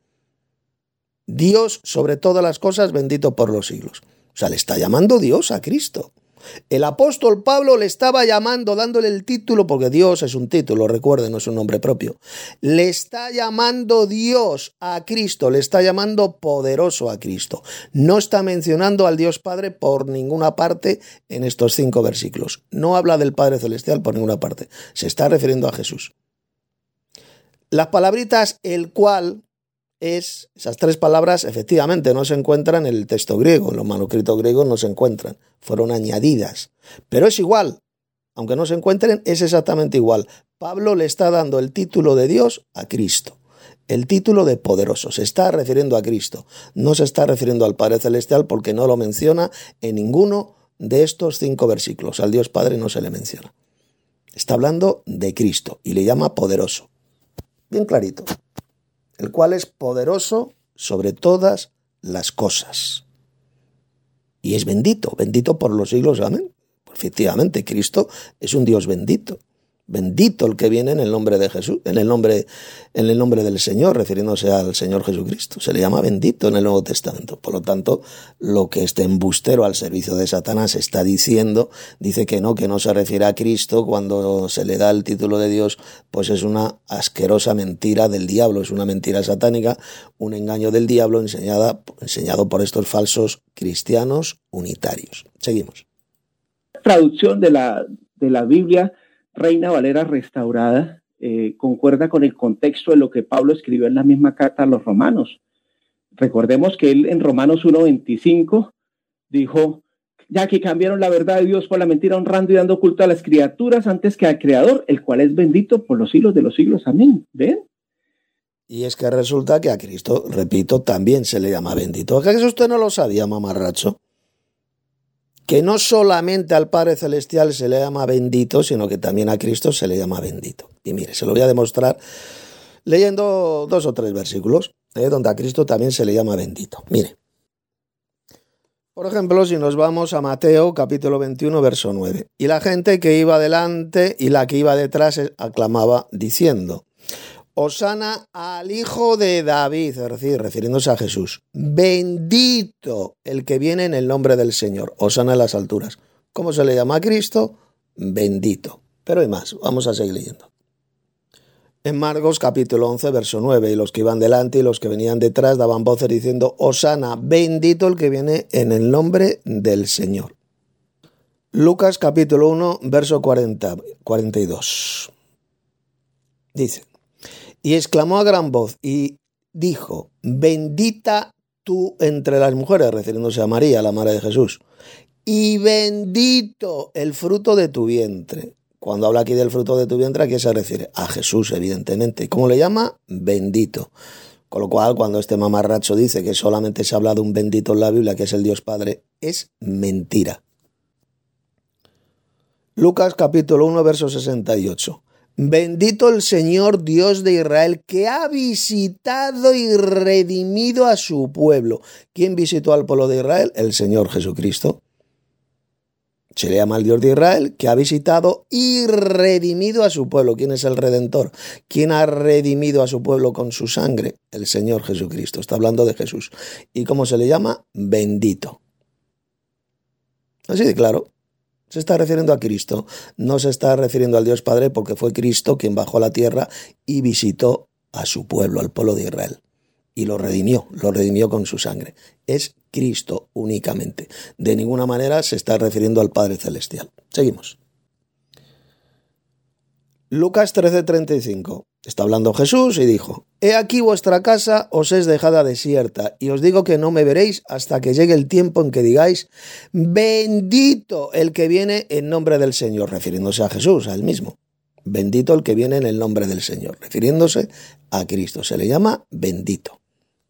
Dios sobre todas las cosas, bendito por los siglos. O sea, le está llamando Dios a Cristo. El apóstol Pablo le estaba llamando, dándole el título, porque Dios es un título, recuerden, no es un nombre propio. Le está llamando Dios a Cristo, le está llamando poderoso a Cristo. No está mencionando al Dios Padre por ninguna parte en estos cinco versículos. No habla del Padre Celestial por ninguna parte. Se está refiriendo a Jesús. Las palabritas el cual es, esas tres palabras efectivamente no se encuentran en el texto griego, en los manuscritos griegos no se encuentran, fueron añadidas, pero es igual, aunque no se encuentren, es exactamente igual. Pablo le está dando el título de Dios a Cristo. El título de poderoso se está refiriendo a Cristo, no se está refiriendo al Padre Celestial porque no lo menciona en ninguno de estos cinco versículos. Al Dios Padre no se le menciona. Está hablando de Cristo y le llama poderoso. Bien clarito. El cual es poderoso sobre todas las cosas. Y es bendito, bendito por los siglos, amén. Efectivamente, Cristo es un Dios bendito. Bendito el que viene en el nombre de Jesús, en el nombre, en el nombre del Señor, refiriéndose al Señor Jesucristo. Se le llama bendito en el Nuevo Testamento. Por lo tanto, lo que este embustero al servicio de Satanás está diciendo, dice que no, que no se refiere a Cristo cuando se le da el título de Dios, pues es una asquerosa mentira del diablo, es una mentira satánica, un engaño del diablo enseñada, enseñado por estos falsos cristianos unitarios. Seguimos. Traducción de la, de la Biblia Reina Valera restaurada eh, concuerda con el contexto de lo que Pablo escribió en la misma carta a los romanos. Recordemos que él en Romanos uno veinticinco dijo, ya que cambiaron la verdad de Dios por la mentira, honrando y dando culto a las criaturas antes que al Creador, el cual es bendito por los siglos de los siglos. Amén. ¿Ven? Y es que resulta que a Cristo, repito, también se le llama bendito. ¿Es que usted no lo sabía, mamarracho? Que no solamente al Padre Celestial se le llama bendito, sino que también a Cristo se le llama bendito. Y mire, se lo voy a demostrar leyendo dos o tres versículos, eh, donde a Cristo también se le llama bendito. Mire, por ejemplo, si nos vamos a Mateo capítulo veintiuno, verso nueve. Y la gente que iba delante y la que iba detrás aclamaba diciendo, Hosana al Hijo de David, es decir, refiriéndose a Jesús. Bendito el que viene en el nombre del Señor. Hosana en las alturas. ¿Cómo se le llama a Cristo? Bendito. Pero hay más, vamos a seguir leyendo. En Marcos capítulo once, verso nueve, y los que iban delante y los que venían detrás daban voces diciendo, Hosana, bendito el que viene en el nombre del Señor. Lucas capítulo uno, verso cuarenta, cuarenta y dos. Dice, y exclamó a gran voz y dijo, bendita tú entre las mujeres, refiriéndose a María, la madre de Jesús, y bendito el fruto de tu vientre. Cuando habla aquí del fruto de tu vientre, ¿a qué se refiere? A Jesús, evidentemente. ¿Cómo le llama? Bendito. Con lo cual, cuando este mamarracho dice que solamente se habla de un bendito en la Biblia, que es el Dios Padre, es mentira. Lucas capítulo uno, verso sesenta y ocho. Bendito el Señor Dios de Israel, que ha visitado y redimido a su pueblo. ¿Quién visitó al pueblo de Israel? El Señor Jesucristo. Se le llama al Dios de Israel, que ha visitado y redimido a su pueblo. ¿Quién es el Redentor? ¿Quién ha redimido a su pueblo con su sangre? El Señor Jesucristo. Está hablando de Jesús. ¿Y cómo se le llama? Bendito. Así de claro. Se está refiriendo a Cristo, no se está refiriendo al Dios Padre porque fue Cristo quien bajó a la tierra y visitó a su pueblo, al pueblo de Israel. Y lo redimió, lo redimió con su sangre. Es Cristo únicamente. De ninguna manera se está refiriendo al Padre Celestial. Seguimos. Lucas trece, treinta y cinco. Está hablando Jesús y dijo, he aquí vuestra casa os es dejada desierta, y os digo que no me veréis hasta que llegue el tiempo en que digáis, bendito el que viene en nombre del Señor, refiriéndose a Jesús, a él mismo. Bendito el que viene en el nombre del Señor, refiriéndose a Cristo. Se le llama bendito.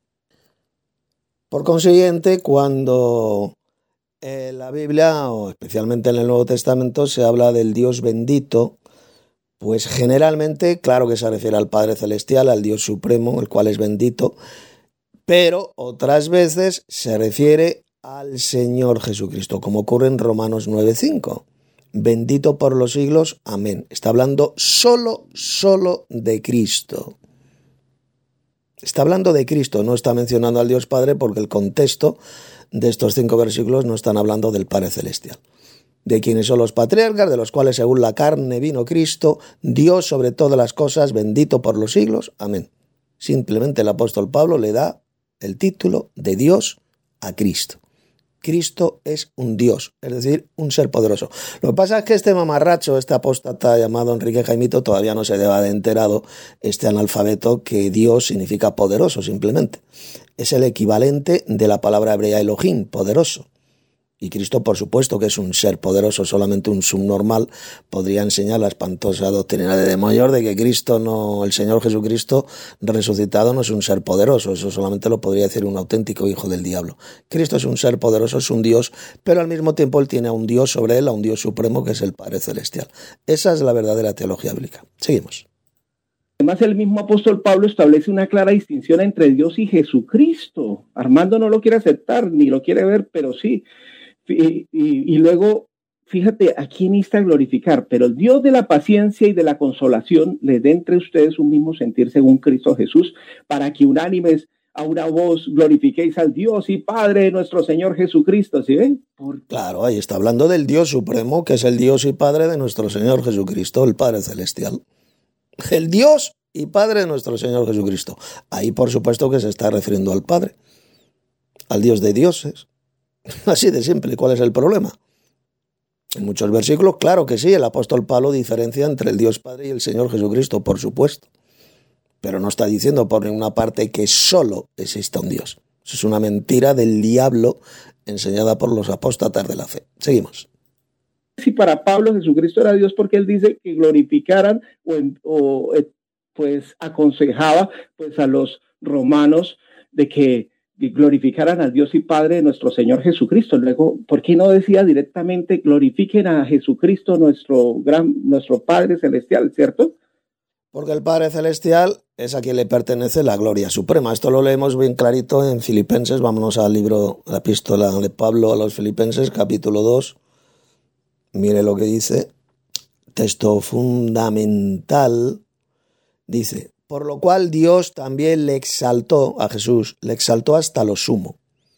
Por consiguiente, cuando en la Biblia, o especialmente en el Nuevo Testamento, se habla del Dios bendito, pues generalmente, claro que se refiere al Padre Celestial, al Dios Supremo, el cual es bendito, pero otras veces se refiere al Señor Jesucristo, como ocurre en Romanos nueve cinco. Bendito por los siglos, amén. Está hablando solo, solo de Cristo. Está hablando de Cristo, no está mencionando al Dios Padre porque el contexto de estos cinco versículos no están hablando del Padre Celestial. De quienes son los patriarcas, de los cuales según la carne vino Cristo, Dios sobre todas las cosas, bendito por los siglos, amén. Simplemente el apóstol Pablo le da el título de Dios a Cristo. Cristo es un Dios, es decir, un ser poderoso. Lo que pasa es que este mamarracho, este apóstata llamado Enrique Jaimito, todavía no se deba de enterado, este analfabeto, que Dios significa poderoso simplemente. Es el equivalente de la palabra hebrea Elohim, poderoso. Y Cristo, por supuesto, que es un ser poderoso, solamente un subnormal podría enseñar la espantosa doctrina de Mayor de que Cristo no, el Señor Jesucristo resucitado no es un ser poderoso. Eso solamente lo podría decir un auténtico hijo del diablo. Cristo es un ser poderoso, es un Dios, pero al mismo tiempo él tiene a un Dios sobre él, a un Dios supremo que es el Padre Celestial. Esa es la verdadera teología bíblica. Seguimos. Además, el mismo apóstol Pablo establece una clara distinción entre Dios y Jesucristo. Armando no lo quiere aceptar, ni lo quiere ver, pero sí. Y, y, y luego, fíjate, ¿a quién insta a glorificar? Pero el Dios de la paciencia y de la consolación les dé entre ustedes un mismo sentir según Cristo Jesús, para que unánimes a una voz glorifiquéis al Dios y Padre de nuestro Señor Jesucristo. ¿Sí ven? Por... Claro, ahí está hablando del Dios supremo, que es el Dios y Padre de nuestro Señor Jesucristo, el Padre Celestial. El Dios y Padre de nuestro Señor Jesucristo. Ahí, por supuesto, que se está refiriendo al Padre, al Dios de dioses. Así de simple. ¿Cuál es el problema? En muchos versículos, claro que sí, el apóstol Pablo diferencia entre el Dios Padre y el Señor Jesucristo, por supuesto. Pero no está diciendo por ninguna parte que solo exista un Dios. Eso es una mentira del diablo enseñada por los apóstatas de la fe. Seguimos. Si para Pablo Jesucristo era Dios, porque él dice que glorificaran o, o pues aconsejaba pues a los romanos de que glorificaran al Dios y Padre de nuestro Señor Jesucristo. Luego, ¿por qué no decía directamente glorifiquen a Jesucristo, nuestro gran, nuestro Padre Celestial, cierto? Porque el Padre Celestial es a quien le pertenece la gloria suprema. Esto lo leemos bien clarito en Filipenses. Vámonos al libro, la epístola de Pablo a los Filipenses, capítulo dos. Mire lo que dice. Texto fundamental. Dice: por lo cual Dios también le exaltó a Jesús, le exaltó hasta lo sumo.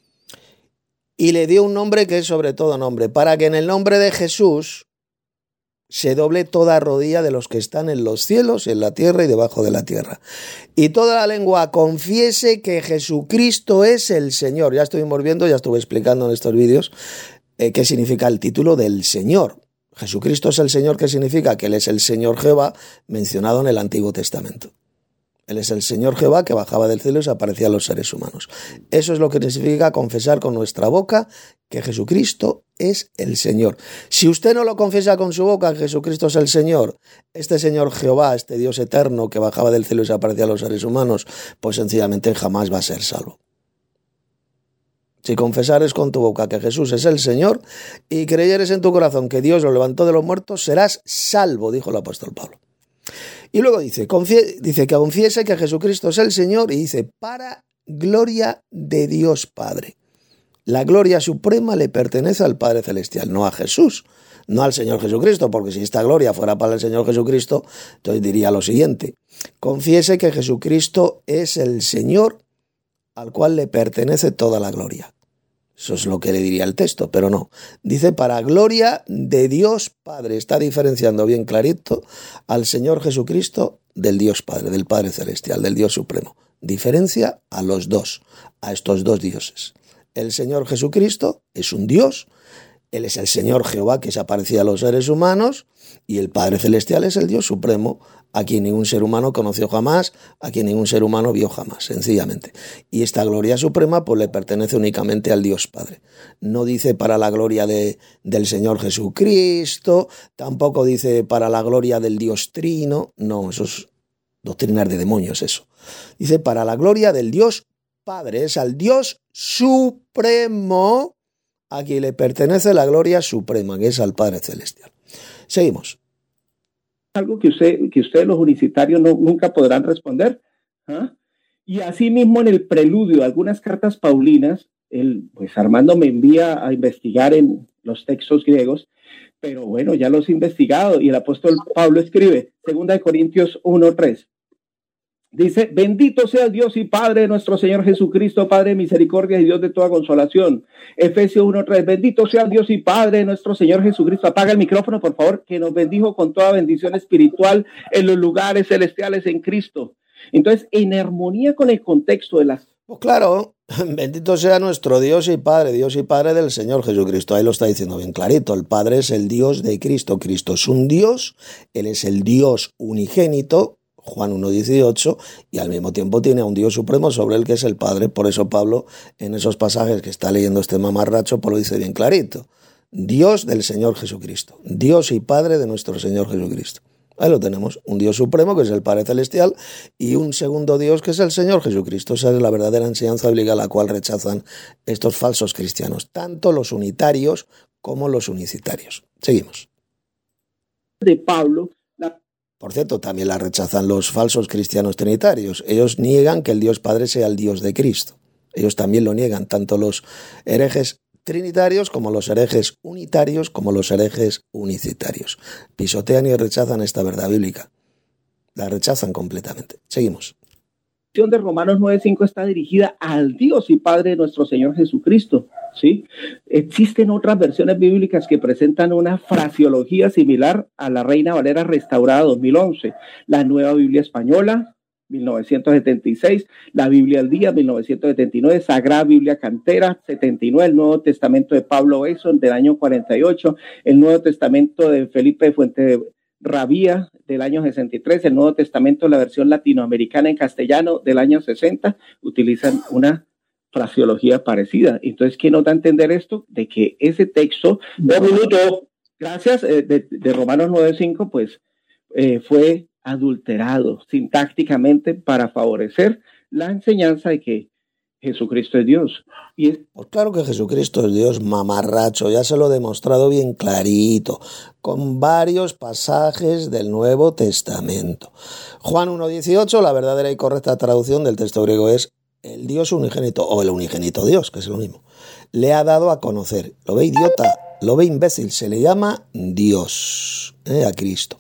Y le dio un nombre que es sobre todo nombre, para que en el nombre de Jesús se doble toda rodilla de los que están en los cielos, en la tierra y debajo de la tierra. Y toda la lengua confiese que Jesucristo es el Señor. Ya estuvimos viendo, ya estuve explicando en estos vídeos eh, qué significa el título del Señor. Jesucristo es el Señor, que significa que Él es el Señor Jehová, mencionado en el Antiguo Testamento. Él es el Señor Jehová que bajaba del cielo y se aparecía a los seres humanos. Eso es lo que significa confesar con nuestra boca que Jesucristo es el Señor. Si usted no lo confiesa con su boca que Jesucristo es el Señor, este Señor Jehová, este Dios eterno que bajaba del cielo y se aparecía a los seres humanos, pues sencillamente jamás va a ser salvo. Si confesares con tu boca que Jesús es el Señor y creyeres en tu corazón que Dios lo levantó de los muertos, serás salvo, dijo el apóstol Pablo. Y luego dice, confie, dice que confiese que Jesucristo es el Señor y dice, para gloria de Dios Padre. La gloria suprema le pertenece al Padre Celestial, no a Jesús, no al Señor Jesucristo, porque si esta gloria fuera para el Señor Jesucristo, entonces diría lo siguiente: confiese que Jesucristo es el Señor al cual le pertenece toda la gloria. Eso es lo que le diría el texto, pero no. Dice para gloria de Dios Padre. Está diferenciando bien clarito al Señor Jesucristo del Dios Padre, del Padre Celestial, del Dios Supremo. Diferencia a los dos, a estos dos dioses. El Señor Jesucristo es un Dios, Él es el Señor Jehová que se aparecía a los seres humanos, y el Padre Celestial es el Dios Supremo, a quien ningún ser humano conoció jamás, a quien ningún ser humano vio jamás, sencillamente. Y esta gloria suprema pues le pertenece únicamente al Dios Padre. No dice para la gloria de, del Señor Jesucristo, tampoco dice para la gloria del Dios Trino, no, eso es doctrinas de demonios eso. Dice para la gloria del Dios Padre, es al Dios Supremo a quien le pertenece la gloria suprema, que es al Padre Celestial. Seguimos. Algo que usted, que ustedes los unicitarios no, nunca podrán responder. ¿Ah? Y así mismo en el preludio de algunas cartas paulinas, el, pues Armando me envía a investigar en los textos griegos, pero bueno, ya los he investigado, y el apóstol Pablo escribe, segunda de Corintios uno tres. Dice, bendito sea el Dios y Padre de nuestro Señor Jesucristo, Padre de misericordia y Dios de toda consolación. Efesios uno tres, bendito sea el Dios y Padre de nuestro Señor Jesucristo. Apaga el micrófono, por favor, que nos bendijo con toda bendición espiritual en los lugares celestiales en Cristo. Entonces, en armonía con el contexto de las... Pues claro, bendito sea nuestro Dios y Padre, Dios y Padre del Señor Jesucristo. Ahí lo está diciendo bien clarito. El Padre es el Dios de Cristo. Cristo es un Dios, Él es el Dios unigénito, Juan uno dieciocho, y al mismo tiempo tiene a un Dios supremo sobre él que es el Padre. Por eso Pablo, en esos pasajes que está leyendo este mamarracho, pues lo dice bien clarito. Dios del Señor Jesucristo, Dios y Padre de nuestro Señor Jesucristo. Ahí lo tenemos, un Dios supremo que es el Padre Celestial y un segundo Dios que es el Señor Jesucristo. Esa es la verdadera enseñanza bíblica, la cual rechazan estos falsos cristianos, tanto los unitarios como los unicitarios. Seguimos. De Pablo. La... Por cierto, también la rechazan los falsos cristianos trinitarios. Ellos niegan que el Dios Padre sea el Dios de Cristo. Ellos también lo niegan, tanto los herejes trinitarios como los herejes unitarios como los herejes unicitarios. Pisotean y rechazan esta verdad bíblica. La rechazan completamente. Seguimos. La de Romanos nueve cinco está dirigida al Dios y Padre de nuestro Señor Jesucristo, ¿sí? Existen otras versiones bíblicas que presentan una fraseología similar a la Reina Valera Restaurada dos mil once, la Nueva Biblia Española, mil novecientos setenta y seis, la Biblia al Día, mil novecientos setenta y nueve, Sagrada Biblia Cantera, setenta y nueve, el Nuevo Testamento de Pablo Besson, del año cuarenta y ocho, el Nuevo Testamento de Felipe de Fuente Rabía, del año sesenta y tres, el Nuevo Testamento, la versión latinoamericana en castellano, del año sesenta, utilizan una fraseología parecida. Entonces, ¿qué nos da a entender esto? De que ese texto, dos minutos, gracias, eh, de, de Romanos nueve cinco, pues, eh, fue adulterado sintácticamente para favorecer la enseñanza de que Jesucristo es Dios. Y es... Pues claro que Jesucristo es Dios, mamarracho, ya se lo he demostrado bien clarito, con varios pasajes del Nuevo Testamento. Juan uno dieciocho, la verdadera y correcta traducción del texto griego es el Dios unigénito, o el unigénito Dios, que es lo mismo, le ha dado a conocer. ¿Lo ve, idiota? ¿Lo ve, imbécil? Se le llama Dios, ¿eh? A Cristo.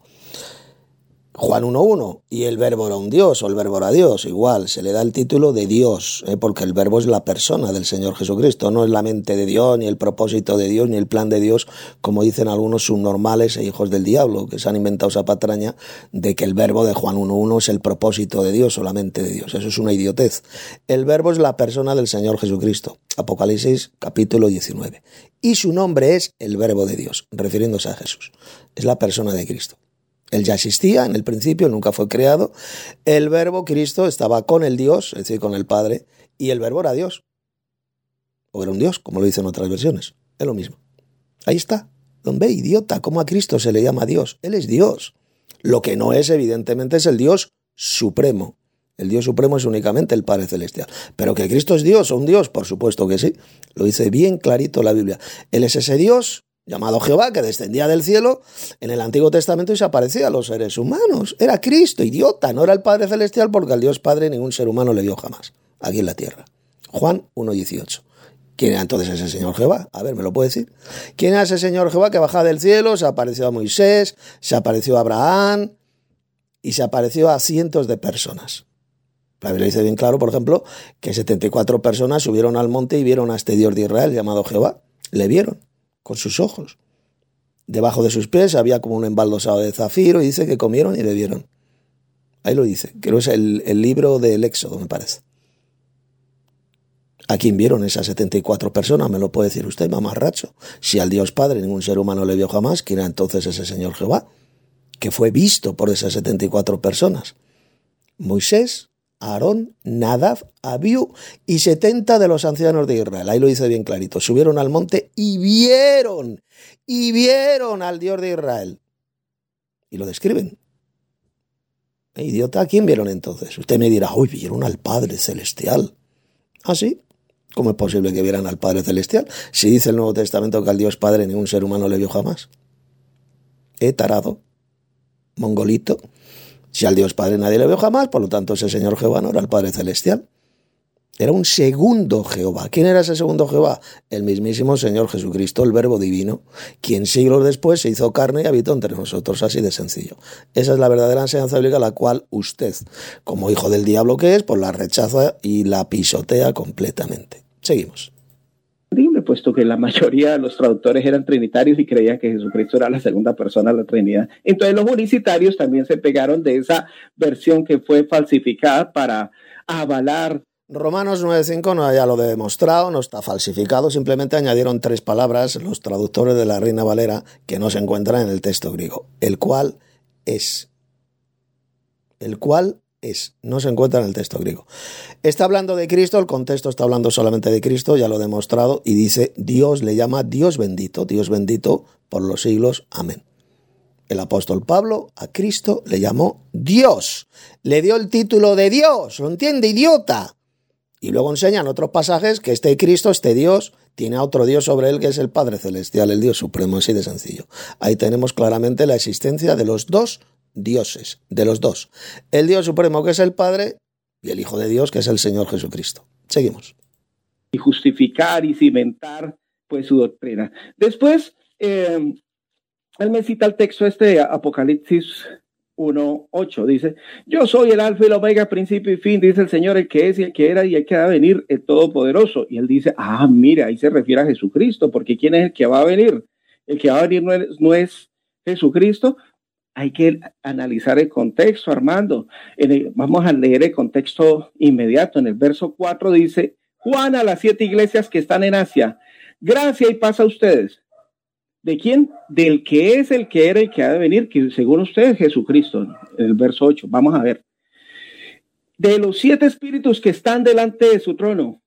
Juan uno uno, y el verbo era un Dios, o el verbo era Dios, igual, se le da el título de Dios, ¿eh? Porque el verbo es la persona del Señor Jesucristo, no es la mente de Dios, ni el propósito de Dios, ni el plan de Dios, como dicen algunos subnormales e hijos del diablo, que se han inventado esa patraña de que el verbo de Juan uno uno es el propósito de Dios o la mente de Dios. Eso es una idiotez. El verbo es la persona del Señor Jesucristo, Apocalipsis capítulo diecinueve, y su nombre es el verbo de Dios, refiriéndose a Jesús. Es la persona de Cristo. Él ya existía en el principio, nunca fue creado. El verbo Cristo estaba con el Dios, es decir, con el Padre, y el verbo era Dios. O era un Dios, como lo dicen otras versiones. Es lo mismo. Ahí está. Don ve, idiota, ¿cómo a Cristo se le llama Dios? Él es Dios. Lo que no es, evidentemente, es el Dios supremo. El Dios supremo es únicamente el Padre Celestial. Pero que Cristo es Dios o un Dios, por supuesto que sí. Lo dice bien clarito la Biblia. Él es ese Dios llamado Jehová, que descendía del cielo en el Antiguo Testamento y se aparecía a los seres humanos. Era Cristo, idiota, no era el Padre Celestial, porque al Dios Padre ningún ser humano le vio jamás, aquí en la tierra. Juan uno dieciocho. ¿Quién era entonces ese señor Jehová? A ver, ¿me lo puede decir? ¿Quién era ese señor Jehová que bajaba del cielo, se apareció a Moisés, se apareció a Abraham y se apareció a cientos de personas? La Biblia dice bien claro, por ejemplo, que setenta y cuatro personas subieron al monte y vieron a este Dios de Israel llamado Jehová. Le vieron con sus ojos. Debajo de sus pies había como un embaldosado de zafiro y dice que comieron y bebieron. Ahí lo dice, creo que es el, el libro del Éxodo, me parece. ¿A quién vieron esas setenta y cuatro personas? Me lo puede decir usted, mamarracho. Si al Dios Padre ningún ser humano le vio jamás, ¿quién era entonces ese señor Jehová? Que fue visto por esas setenta y cuatro personas. Moisés, Aarón, Nadab, Abiú y setenta de los ancianos de Israel. Ahí lo dice bien clarito. Subieron al monte y vieron, y vieron al Dios de Israel. Y lo describen. ¿Eh, idiota? ¿A quién vieron entonces? Usted me dirá, uy, vieron al Padre Celestial. ¿Ah, sí? ¿Cómo es posible que vieran al Padre Celestial? Si dice el Nuevo Testamento que al Dios Padre ningún ser humano le vio jamás. ¿Eh, tarado? ¿Mongolito? Si al Dios Padre nadie le vio jamás, por lo tanto ese señor Jehová no era el Padre Celestial. Era un segundo Jehová. ¿Quién era ese segundo Jehová? El mismísimo Señor Jesucristo, el Verbo Divino, quien siglos después se hizo carne y habitó entre nosotros, así de sencillo. Esa es la verdadera enseñanza bíblica, la cual usted, como hijo del diablo que es, pues la rechaza y la pisotea completamente. Seguimos. Puesto que la mayoría de los traductores eran trinitarios y creían que Jesucristo era la segunda persona de la Trinidad. Entonces los unicitarios también se pegaron de esa versión que fue falsificada para avalar. Romanos nueve cinco no, ya lo he demostrado, no está falsificado, simplemente añadieron tres palabras los traductores de la Reina Valera que no se encuentran en el texto griego, el cual es. el cual es, no se encuentra en el texto griego. Está hablando de Cristo, el contexto está hablando solamente de Cristo, ya lo he demostrado, y dice, Dios le llama Dios bendito, Dios bendito por los siglos, amén. El apóstol Pablo a Cristo le llamó Dios, le dio el título de Dios, ¿lo entiende, idiota? Y luego enseñan otros pasajes que este Cristo, este Dios, tiene a otro Dios sobre él que es el Padre Celestial, el Dios Supremo, así de sencillo. Ahí tenemos claramente la existencia de los dos dioses, de los dos. El Dios Supremo que es el Padre y el Hijo de Dios que es el Señor Jesucristo. Seguimos. Y justificar y cimentar pues su doctrina. Después, eh, él me cita el texto este de Apocalipsis uno ocho, dice, yo soy el alfa y el omega, principio y fin, dice el Señor, el que es y el que era y el que va a venir, el Todopoderoso. Y él dice, ah, mira, ahí se refiere a Jesucristo, porque ¿quién es el que va a venir? El que va a venir no es, no es Jesucristo. Hay que analizar el contexto, Armando. En el, vamos a leer el contexto inmediato. En el verso cuatro dice, Juan a las siete iglesias que están en Asia, gracia y paz a ustedes. ¿De quién? Del que es, el que era y que ha de venir, que según ustedes Jesucristo, en el verso ocho. Vamos a ver. De los siete espíritus que están delante de su trono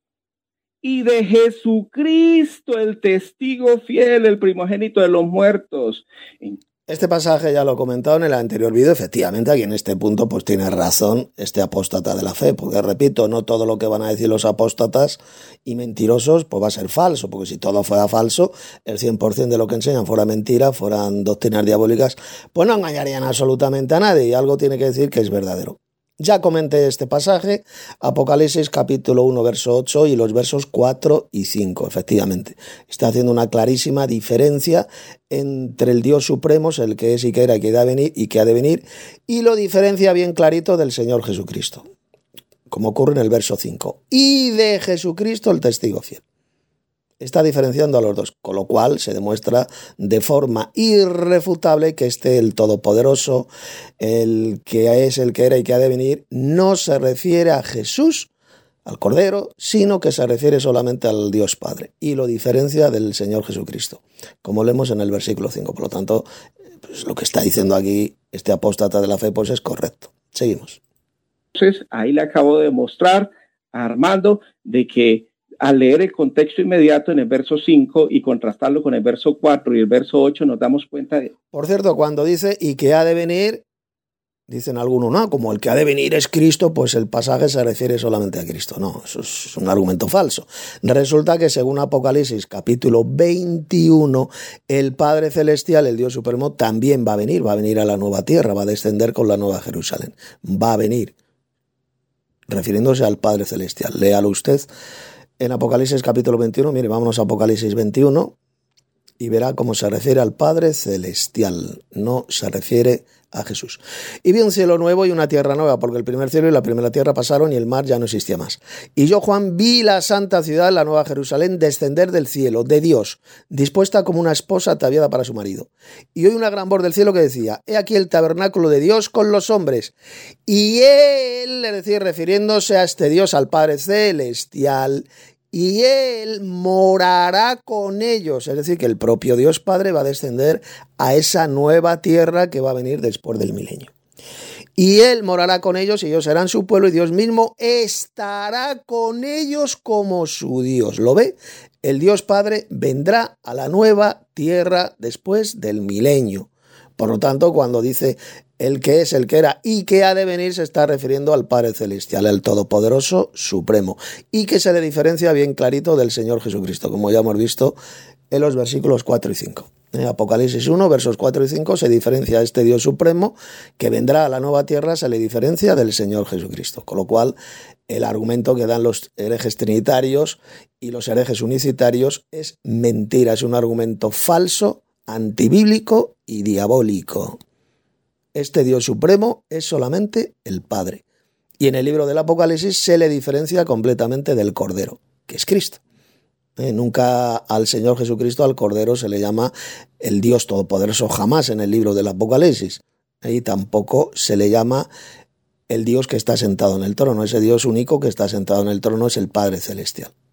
y de Jesucristo, el testigo fiel, el primogénito de los muertos. Este pasaje ya lo he comentado en el anterior vídeo, efectivamente aquí en este punto pues tiene razón este apóstata de la fe, porque repito, no todo lo que van a decir los apóstatas y mentirosos pues va a ser falso, porque si todo fuera falso, el cien por ciento de lo que enseñan fuera mentira, fueran doctrinas diabólicas, pues no engañarían absolutamente a nadie y algo tiene que decir que es verdadero. Ya comenté este pasaje, Apocalipsis capítulo uno, verso ocho y los versos cuatro y cinco, efectivamente. Está haciendo una clarísima diferencia entre el Dios Supremo, el que es y que era y que ha de venir, y que ha de venir, y lo diferencia bien clarito del Señor Jesucristo, como ocurre en el verso cinco. Y de Jesucristo el testigo fiel. Está diferenciando a los dos, con lo cual se demuestra de forma irrefutable que este, el Todopoderoso, el que es, el que era y que ha de venir, no se refiere a Jesús, al Cordero, sino que se refiere solamente al Dios Padre, y lo diferencia del Señor Jesucristo, como leemos en el versículo cinco. Por lo tanto, pues, lo que está diciendo aquí este apóstata de la fe pues es correcto. Seguimos. Entonces, ahí le acabo de mostrar a Armando de que al leer el contexto inmediato en el verso cinco y contrastarlo con el verso cuatro y el verso ocho, nos damos cuenta de... Por cierto, cuando dice y que ha de venir, dicen algunos, no, como el que ha de venir es Cristo, pues el pasaje se refiere solamente a Cristo. No, eso es un argumento falso. Resulta que según Apocalipsis capítulo veintiuno, el Padre Celestial, el Dios Supremo, también va a venir, va a venir a la nueva tierra, va a descender con la nueva Jerusalén. Va a venir, refiriéndose al Padre Celestial. Léalo usted en Apocalipsis capítulo veintiuno, mire, vámonos a Apocalipsis veintiuno y verá cómo se refiere al Padre Celestial, no se refiere a Jesús. Y vi un cielo nuevo y una tierra nueva, porque el primer cielo y la primera tierra pasaron y el mar ya no existía más. Y yo, Juan, vi la santa ciudad, la nueva Jerusalén, descender del cielo, de Dios, dispuesta como una esposa ataviada para su marido. Y oí una gran voz del cielo que decía, he aquí el tabernáculo de Dios con los hombres. Y él, es decir, refiriéndose a este Dios, al Padre Celestial, y él morará con ellos, es decir, que el propio Dios Padre va a descender a esa nueva tierra que va a venir después del milenio. Y él morará con ellos y ellos serán su pueblo y Dios mismo estará con ellos como su Dios. ¿Lo ve? El Dios Padre vendrá a la nueva tierra después del milenio. Por lo tanto, cuando dice el que es, el que era y que ha de venir, se está refiriendo al Padre Celestial, el Todopoderoso Supremo, y que se le diferencia bien clarito del Señor Jesucristo, como ya hemos visto en los versículos cuatro y cinco. En Apocalipsis uno, versos cuatro y cinco, se diferencia a este Dios Supremo que vendrá a la nueva tierra, se le diferencia del Señor Jesucristo. Con lo cual, el argumento que dan los herejes trinitarios y los herejes unicitarios es mentira, es un argumento falso, antibíblico y diabólico. Este Dios Supremo es solamente el Padre. Y en el libro del Apocalipsis se le diferencia completamente del Cordero, que es Cristo. Eh, nunca al Señor Jesucristo, al Cordero, se le llama el Dios Todopoderoso, jamás en el libro del Apocalipsis. Y tampoco se le llama el Dios que está sentado en el trono. Ese Dios único que está sentado en el trono es el Padre Celestial.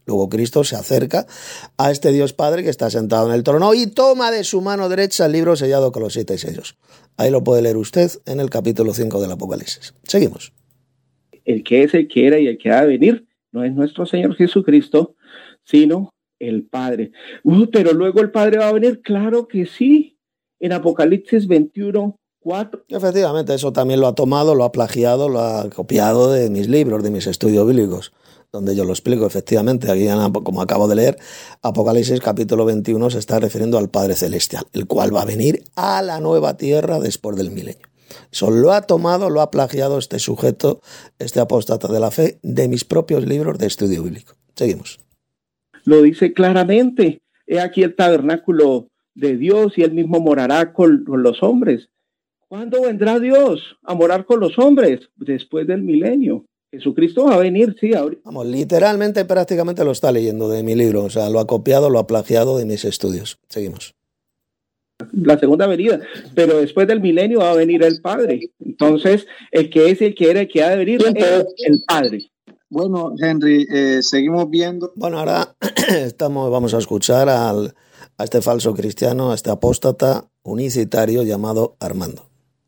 Luego Cristo se acerca a este Dios Padre que está sentado en el trono y toma de su mano derecha el libro sellado con los siete sellos. Ahí lo puede leer usted en el capítulo cinco del Apocalipsis. Seguimos. El que es, el que era y el que ha de venir no es nuestro Señor Jesucristo, sino el Padre. Uh, pero luego el Padre va a venir, claro que sí, en Apocalipsis veintiuno, cuatro. Efectivamente, eso también lo ha tomado, lo ha plagiado, lo ha copiado de mis libros, de mis estudios bíblicos, donde yo lo explico. Efectivamente, aquí, como acabo de leer, Apocalipsis capítulo veintiuno se está refiriendo al Padre Celestial, el cual va a venir a la nueva tierra después del milenio. Eso lo ha tomado, lo ha plagiado este sujeto, este apóstata de la fe, de mis propios libros de estudio bíblico. Seguimos. Lo dice claramente. He aquí el tabernáculo de Dios y él mismo morará con, con los hombres. ¿Cuándo vendrá Dios a morar con los hombres? Después del milenio. Jesucristo va a venir, sí, ahorita. Vamos, literalmente, prácticamente lo está leyendo de mi libro. O sea, lo ha copiado, lo ha plagiado de mis estudios. Seguimos. La segunda venida, pero después del milenio va a venir el Padre. Entonces, el que es, el que era, el que ha de venir es el Padre. Bueno, Henry, eh, seguimos viendo. Bueno, ahora estamos, vamos a escuchar al, a este falso cristiano, a este apóstata unicitario llamado Armando.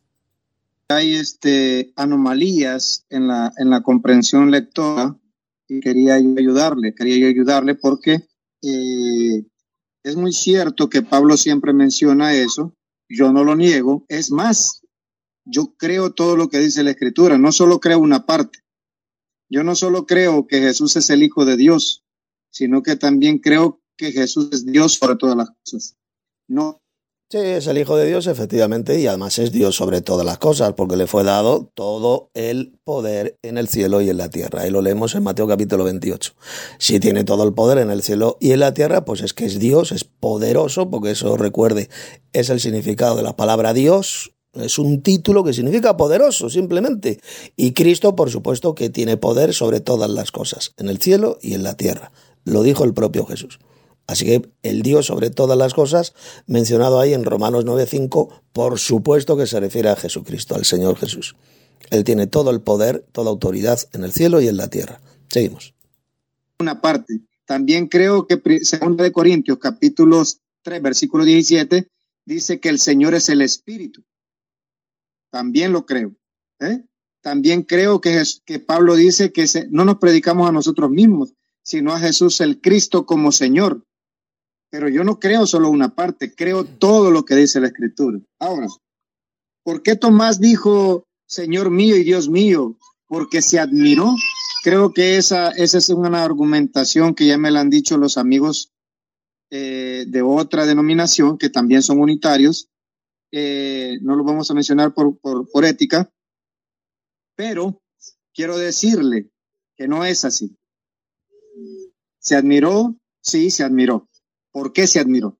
Hay este, anomalías en la, en la comprensión lectora y quería yo ayudarle, quería yo ayudarle porque eh, es muy cierto que Pablo siempre menciona eso, yo no lo niego, es más, yo creo todo lo que dice la Escritura, no solo creo una parte. Yo no solo creo que Jesús es el Hijo de Dios, sino que también creo que Jesús es Dios sobre todas las cosas. No. Sí, es el Hijo de Dios, efectivamente, y además es Dios sobre todas las cosas, porque le fue dado todo el poder en el cielo y en la tierra. Ahí lo leemos en Mateo capítulo veintiocho. Si tiene todo el poder en el cielo y en la tierra, pues es que es Dios, es poderoso, porque eso, recuerde, es el significado de la palabra Dios. Es un título que significa poderoso, simplemente. Y Cristo, por supuesto, que tiene poder sobre todas las cosas, en el cielo y en la tierra. Lo dijo el propio Jesús. Así que el Dios sobre todas las cosas, mencionado ahí en Romanos nueve cinco, por supuesto que se refiere a Jesucristo, al Señor Jesús. Él tiene todo el poder, toda autoridad en el cielo y en la tierra. Seguimos. Una parte. También creo que segunda de Corintios, capítulo tres, versículo diecisiete, dice que el Señor es el Espíritu. También lo creo. ¿eh? También creo que, es, que Pablo dice que se, no nos predicamos a nosotros mismos, sino a Jesús el Cristo como Señor. Pero yo no creo solo una parte, creo todo lo que dice la Escritura. Ahora, ¿por qué Tomás dijo, Señor mío y Dios mío? Porque se admiró. Creo que esa, esa es una argumentación que ya me la han dicho los amigos eh, de otra denominación, que también son unitarios. Eh, no lo vamos a mencionar por, por, por ética, pero quiero decirle que no es así. ¿Se admiró? Sí, se admiró. ¿Por qué se admiró?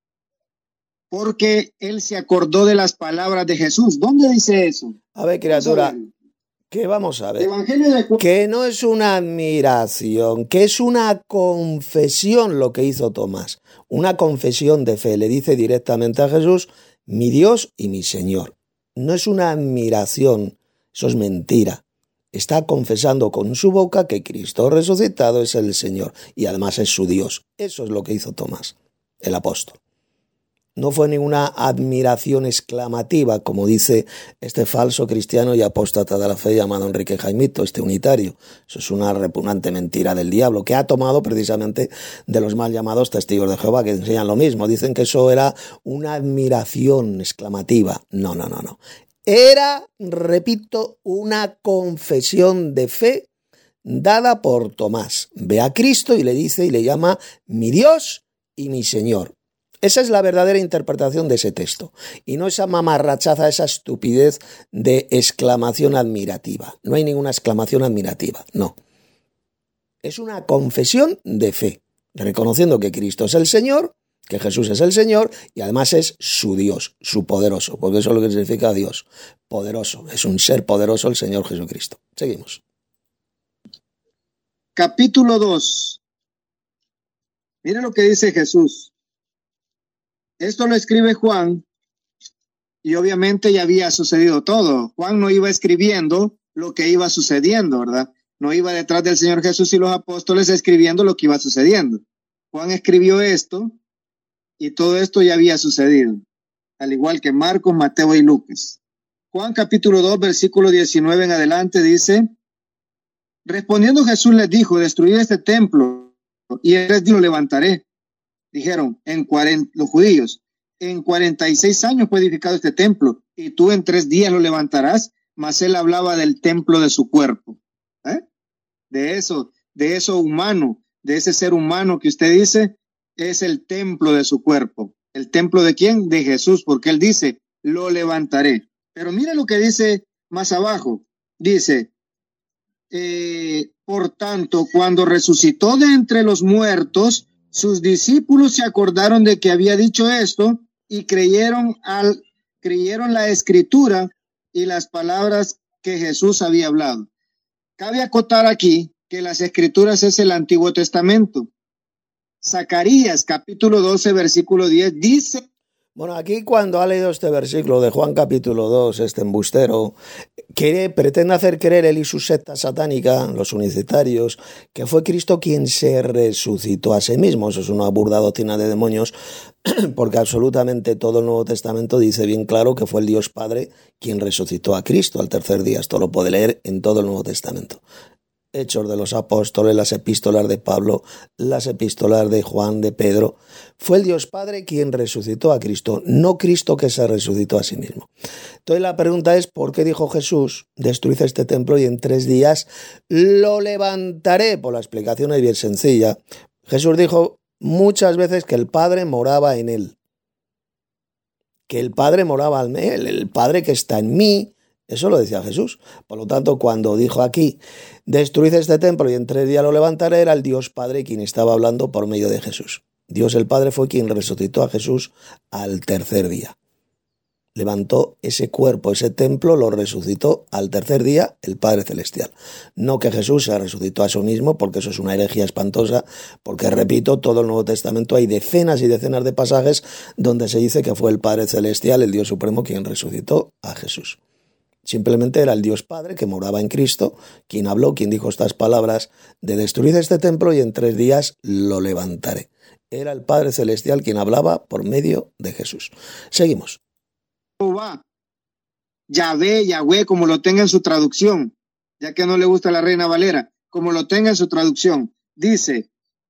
Porque él se acordó de las palabras de Jesús. ¿Dónde dice eso? A ver, criatura, ¿qué vamos a ver? Evangelio de... Que no es una admiración, que es una confesión lo que hizo Tomás. Una confesión de fe. Le dice directamente a Jesús, mi Dios y mi Señor. No es una admiración, eso es mentira. Está confesando con su boca que Cristo resucitado es el Señor y además es su Dios. Eso es lo que hizo Tomás, el apóstol. No fue ninguna admiración exclamativa, como dice este falso cristiano y apóstata de la fe llamado Enrique Jaimito, este unitario. Eso es una repugnante mentira del diablo, que ha tomado precisamente de los mal llamados testigos de Jehová, que enseñan lo mismo. Dicen que eso era una admiración exclamativa. No, no, no, no. Era, repito, una confesión de fe dada por Tomás. Ve a Cristo y le dice y le llama mi Dios y mi Señor. Esa es la verdadera interpretación de ese texto. Y no esa mamarrachaza, esa estupidez de exclamación admirativa. No hay ninguna exclamación admirativa, no. Es una confesión de fe, reconociendo que Cristo es el Señor, que Jesús es el Señor y además es su Dios, su poderoso, porque eso es lo que significa Dios, poderoso. Es un ser poderoso el Señor Jesucristo. Seguimos. Capítulo dos. Mire lo que dice Jesús. Esto lo escribe Juan y obviamente ya había sucedido todo. Juan no iba escribiendo lo que iba sucediendo, ¿verdad? no iba detrás del Señor Jesús y los apóstoles escribiendo lo que iba sucediendo. Juan escribió esto y todo esto ya había sucedido, al igual que Marcos, Mateo y Lucas. Juan capítulo dos, versículo diecinueve en adelante dice: respondiendo Jesús les dijo, destruid este templo y en tres días lo levantaré. Dijeron en cuarenta, los judíos, en cuarenta y seis años fue edificado este templo y tú en tres días lo levantarás. Mas él hablaba del templo de su cuerpo, ¿eh? de eso, de eso humano, de ese ser humano que usted dice es el templo de su cuerpo. ¿El templo de quién? De Jesús, porque él dice, lo levantaré. Pero mira lo que dice más abajo. Dice, eh, por tanto, cuando resucitó de entre los muertos, sus discípulos se acordaron de que había dicho esto y creyeron, al, creyeron la escritura y las palabras que Jesús había hablado. Cabe acotar aquí que las escrituras es el Antiguo Testamento. Zacarías capítulo doce versículo diez dice... Bueno, aquí cuando ha leído este versículo de Juan capítulo dos, este embustero, quiere, pretende hacer creer él y su secta satánica, los unicitarios, que fue Cristo quien se resucitó a sí mismo. Eso es una burda doctrina de demonios, porque absolutamente todo el Nuevo Testamento dice bien claro que fue el Dios Padre quien resucitó a Cristo al tercer día. Esto lo puede leer en todo el Nuevo Testamento. Hechos de los Apóstoles, las epístolas de Pablo, las epístolas de Juan, de Pedro. Fue el Dios Padre quien resucitó a Cristo, no Cristo que se resucitó a sí mismo. Entonces la pregunta es, ¿por qué dijo Jesús, destruid este templo y en tres días lo levantaré? Pues la explicación es bien sencilla. Jesús dijo muchas veces que el Padre moraba en él. Que el Padre moraba en él, el Padre que está en mí. Eso lo decía Jesús. Por lo tanto, cuando dijo aquí, destruid este templo y en tres días lo levantaré, era el Dios Padre quien estaba hablando por medio de Jesús. Dios el Padre fue quien resucitó a Jesús al tercer día. Levantó ese cuerpo, ese templo, lo resucitó al tercer día el Padre Celestial. No que Jesús se resucitó a sí mismo, porque eso es una herejía espantosa, porque, repito, todo el Nuevo Testamento hay decenas y decenas de pasajes donde se dice que fue el Padre Celestial, el Dios Supremo, quien resucitó a Jesús. Simplemente era el Dios Padre que moraba en Cristo, quien habló, quien dijo estas palabras de destruir este templo y en tres días lo levantaré. Era el Padre Celestial quien hablaba por medio de Jesús. Seguimos. Jehová, Yahvé, Yahweh, como lo tenga en su traducción, ya que no le gusta la Reina Valera, como lo tenga en su traducción, dice,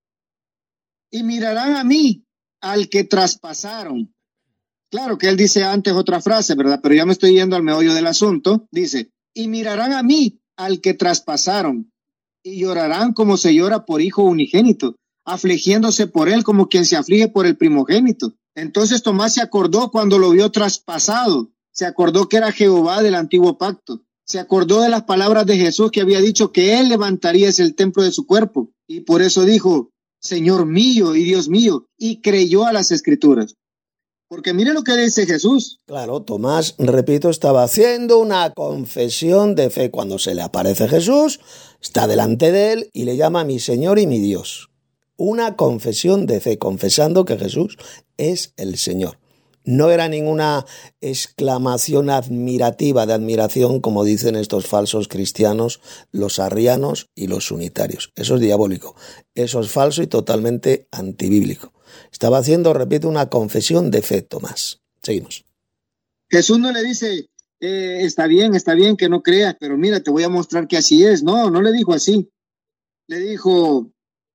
y mirarán a mí, al que traspasaron. Claro que él dice antes otra frase, ¿verdad? Pero ya me estoy yendo al meollo del asunto. Dice, y mirarán a mí, al que traspasaron, y llorarán como se llora por hijo unigénito, afligiéndose por él como quien se aflige por el primogénito. Entonces Tomás se acordó cuando lo vio traspasado, se acordó que era Jehová del antiguo pacto, se acordó de las palabras de Jesús que había dicho que él levantaría ese el templo de su cuerpo, y por eso dijo, Señor mío y Dios mío, y creyó a las escrituras. Porque mire lo que dice Jesús. Claro, Tomás, repito, estaba haciendo una confesión de fe. Cuando se le aparece Jesús, está delante de él y le llama mi Señor y mi Dios. Una confesión de fe, confesando que Jesús es el Señor. No era ninguna exclamación admirativa de admiración, como dicen estos falsos cristianos, los arrianos y los unitarios. Eso es diabólico, eso es falso y totalmente antibíblico. Estaba haciendo, repito, una confesión de fe, Tomás. Seguimos. Jesús no le dice, eh, está bien, está bien que no creas, pero mira, te voy a mostrar que así es. No, no le dijo así. Le dijo,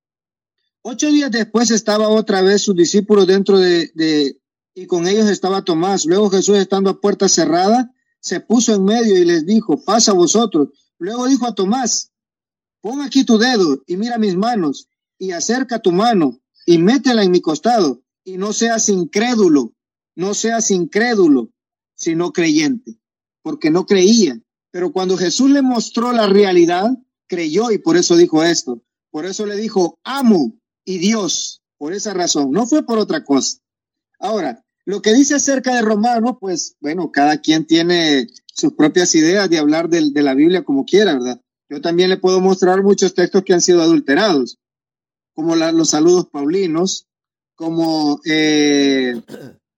ocho días después estaba otra vez sus discípulos dentro de, de, y con ellos estaba Tomás. Luego Jesús, estando a puerta cerrada, se puso en medio y les dijo, pasa vosotros. Luego dijo a Tomás, pon aquí tu dedo y mira mis manos y acerca tu mano y métela en mi costado, y no seas incrédulo, no seas incrédulo, sino creyente, porque no creía. Pero cuando Jesús le mostró la realidad, creyó y por eso dijo esto. Por eso le dijo, amo y Dios, por esa razón, no fue por otra cosa. Ahora, lo que dice acerca de Romanos, pues, bueno, cada quien tiene sus propias ideas de hablar de, de la Biblia como quiera, ¿verdad? Yo también le puedo mostrar muchos textos que han sido adulterados, como la, los saludos paulinos, como eh,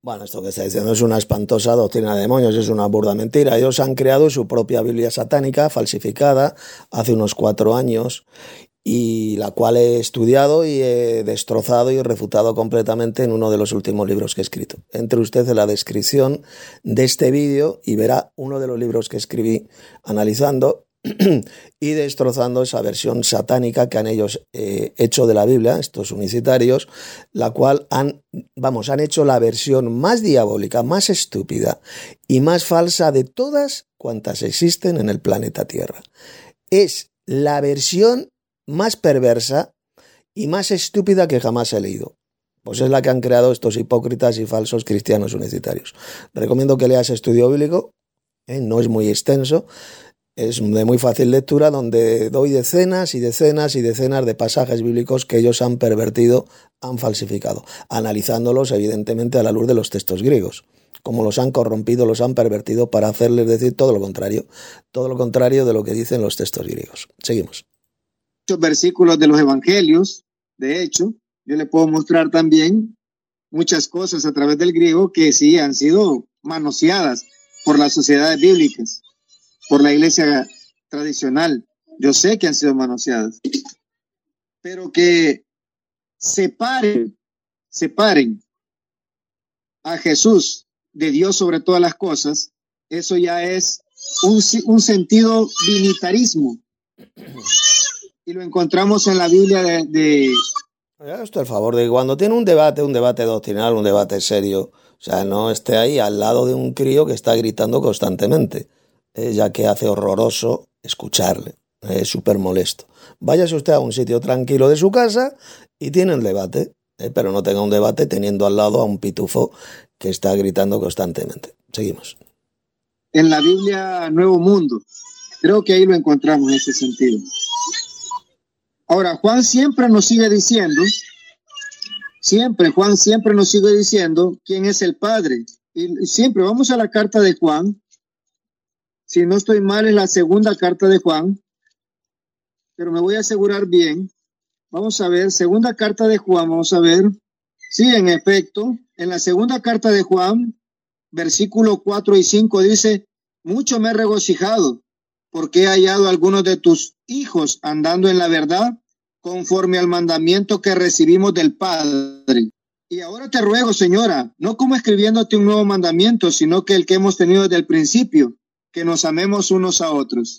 Bueno, esto que está diciendo es una espantosa doctrina de demonios, es una burda mentira. Ellos han creado su propia Biblia satánica falsificada hace unos cuatro años y la cual he estudiado y he destrozado y refutado completamente en uno de los últimos libros que he escrito. Entre usted en la descripción de este vídeo y verá uno de los libros que escribí analizando y destrozando esa versión satánica que han ellos eh, hecho de la Biblia, estos unicitarios, la cual han, vamos, han hecho la versión más diabólica, más estúpida y más falsa de todas cuantas existen en el planeta Tierra. Es la versión más perversa y más estúpida que jamás he leído. Pues es la que han creado estos hipócritas y falsos cristianos unicitarios. Recomiendo que leas Estudio Bíblico, ¿eh? No es muy extenso. Es de muy fácil lectura, donde doy decenas y decenas y decenas de pasajes bíblicos que ellos han pervertido, han falsificado, analizándolos evidentemente a la luz de los textos griegos, como los han corrompido, los han pervertido para hacerles decir todo lo contrario, todo lo contrario de lo que dicen los textos griegos. Seguimos. Muchos versículos de los evangelios, de hecho, yo le puedo mostrar también muchas cosas a través del griego que sí han sido manoseadas por las sociedades bíblicas, por la iglesia tradicional. Yo sé que han sido manoseadas, pero que separen, separen a Jesús de Dios sobre todas las cosas, eso ya es un, un sentido vinitarismo. Y lo encontramos en la Biblia de... de Haga usted el favor de que cuando tiene un debate, un debate doctrinal, un debate serio, o sea, no esté ahí al lado de un crío que está gritando constantemente. Eh, ya que hace horroroso escucharle, es eh, súper molesto. Váyase usted a un sitio tranquilo de su casa y tiene el debate, eh, pero no tenga un debate teniendo al lado a un pitufo que está gritando constantemente. Seguimos. En la Biblia Nuevo Mundo, creo que ahí lo encontramos en ese sentido. Ahora, Juan siempre nos sigue diciendo, siempre, Juan siempre nos sigue diciendo quién es el Padre. Y siempre vamos a la carta de Juan. Si no estoy mal, es la segunda carta de Juan, pero me voy a asegurar bien. Vamos a ver, segunda carta de Juan, vamos a ver. Sí, en efecto, en la segunda carta de Juan, versículo cuatro y cinco dice, mucho me he regocijado, porque he hallado a algunos de tus hijos andando en la verdad, conforme al mandamiento que recibimos del Padre. Y ahora te ruego, señora, no como escribiéndote un nuevo mandamiento, sino que el que hemos tenido desde el principio, que nos amemos unos a otros.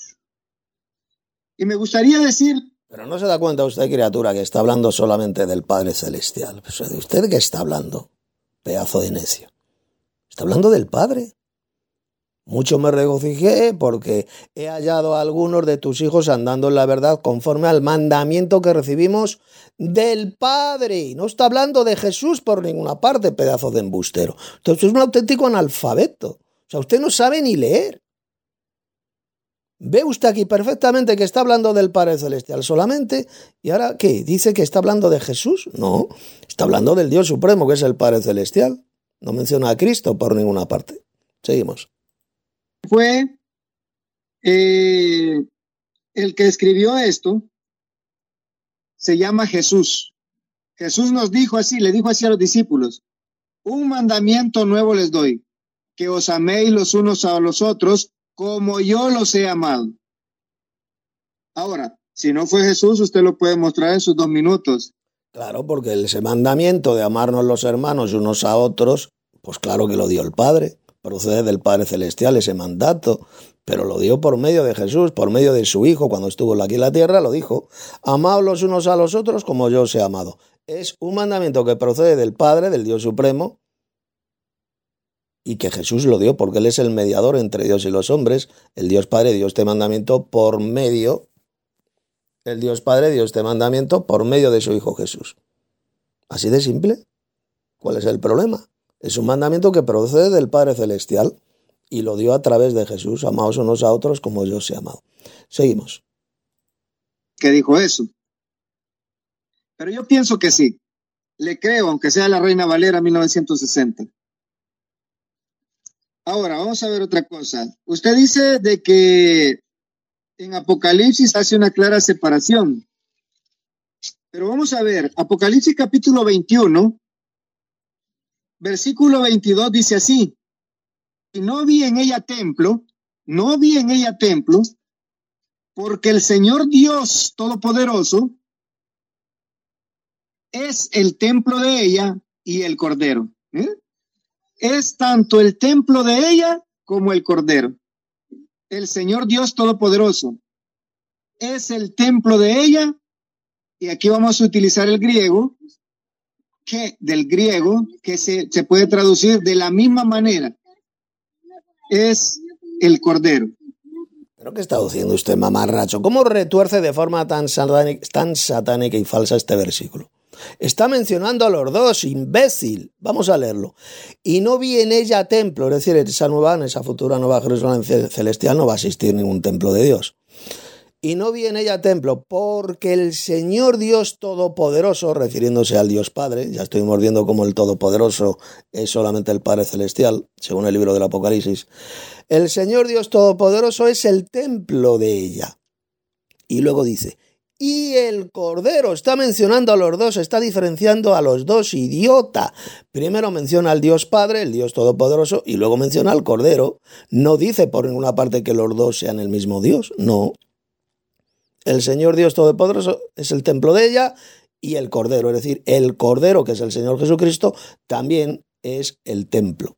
Y me gustaría decir... Pero no se da cuenta usted, criatura, que está hablando solamente del Padre Celestial. Pues, ¿de usted de qué está hablando? Pedazo de necio. Está hablando del Padre. Mucho me regocijé porque he hallado a algunos de tus hijos andando en la verdad conforme al mandamiento que recibimos del Padre. No está hablando de Jesús por ninguna parte, pedazo de embustero. Entonces es un auténtico analfabeto. O sea, usted no sabe ni leer. Ve usted aquí perfectamente que está hablando del Padre Celestial solamente. ¿Y ahora qué? ¿Dice que está hablando de Jesús? No, está hablando del Dios Supremo, que es el Padre Celestial. No menciona a Cristo por ninguna parte. Seguimos. Fue eh, el que escribió esto, se llama Jesús. Jesús nos dijo así, le dijo así a los discípulos, un mandamiento nuevo les doy, que os améis los unos a los otros como yo los he amado. Ahora, si no fue Jesús, usted lo puede mostrar en sus dos minutos. Claro, porque ese mandamiento de amarnos los hermanos unos a otros, pues claro que lo dio el Padre, procede del Padre Celestial ese mandato, pero lo dio por medio de Jesús, por medio de su Hijo, cuando estuvo aquí en la tierra, lo dijo, amaos los unos a los otros como yo os he amado. Es un mandamiento que procede del Padre, del Dios Supremo, y que Jesús lo dio porque Él es el mediador entre Dios y los hombres. El Dios Padre dio este mandamiento por medio, el Dios Padre dio este mandamiento por medio de su Hijo Jesús. Así de simple. ¿Cuál es el problema? Es un mandamiento que procede del Padre Celestial y lo dio a través de Jesús. Amaos unos a otros como yo os he amado. Seguimos. ¿Qué dijo eso? Pero yo pienso que sí. Le creo, aunque sea la Reina Valera mil novecientos sesenta. Ahora, vamos a ver otra cosa. Usted dice de que en Apocalipsis hace una clara separación. Pero vamos a ver, Apocalipsis capítulo veintiuno, versículo veintidós dice así: y no vi en ella templo, no vi en ella templo, porque el Señor Dios Todopoderoso es el templo de ella y el Cordero. ¿Eh? Es tanto el templo de ella como el Cordero. El Señor Dios Todopoderoso es el templo de ella, y aquí vamos a utilizar el griego, que del griego, que se, se puede traducir de la misma manera, es el Cordero. ¿Pero qué está diciendo usted, mamarracho? ¿Cómo retuerce de forma tan satánica, tan satánica y falsa este versículo? Está mencionando a los dos, imbécil. Vamos a leerlo. Y no vi en ella templo, es decir, en esa nueva, en esa futura nueva Jerusalén celestial no va a existir ningún templo de Dios. Y no vi en ella templo, porque el Señor Dios Todopoderoso, refiriéndose al Dios Padre, ya estuvimos viendo cómo el Todopoderoso es solamente el Padre Celestial, según el libro del Apocalipsis, el Señor Dios Todopoderoso es el templo de ella. Y luego dice, y el Cordero, está mencionando a los dos, está diferenciando a los dos, idiota. Primero menciona al Dios Padre, el Dios Todopoderoso, y luego menciona al Cordero. No dice por ninguna parte que los dos sean el mismo Dios, no. El Señor Dios Todopoderoso es el templo de ella y el Cordero, es decir, el Cordero, que es el Señor Jesucristo, también es el templo.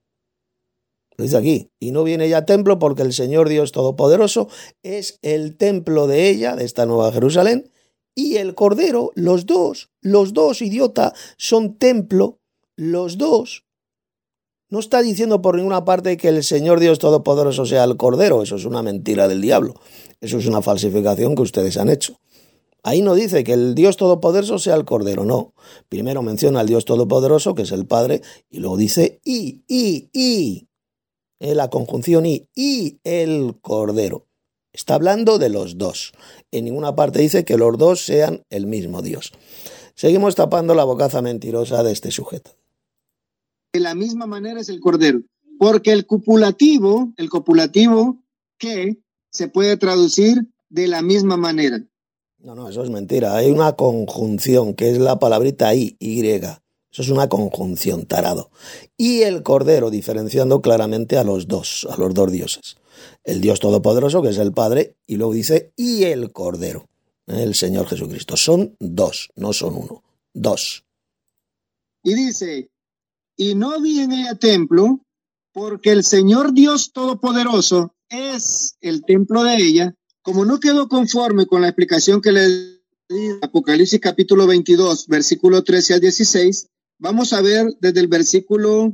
Lo dice aquí, y no viene ella templo porque el Señor Dios Todopoderoso es el templo de ella, de esta nueva Jerusalén, y el Cordero, los dos, los dos, idiota, son templo, los dos. No está diciendo por ninguna parte que el Señor Dios Todopoderoso sea el Cordero, eso es una mentira del diablo, eso es una falsificación que ustedes han hecho. Ahí no dice que el Dios Todopoderoso sea el Cordero, no. Primero menciona al Dios Todopoderoso, que es el Padre, y luego dice y, y, y, en la conjunción y, y el Cordero. Está hablando de los dos. En ninguna parte dice que los dos sean el mismo Dios. Seguimos tapando la bocaza mentirosa de este sujeto. De la misma manera es el Cordero, porque el copulativo, el copulativo que se puede traducir de la misma manera. No, no, eso es mentira. Hay una conjunción, que es la palabrita y, y. Eso es una conjunción, tarado. Y el Cordero, diferenciando claramente a los dos, a los dos dioses. El Dios Todopoderoso, que es el Padre, y luego dice, y el Cordero, el Señor Jesucristo. Son dos, no son uno, dos. Y dice, y no vi en ella templo, porque el Señor Dios Todopoderoso es el templo de ella. Como no quedó conforme con la explicación que le di en Apocalipsis capítulo veintidós, versículo trece al dieciséis, vamos a ver desde el versículo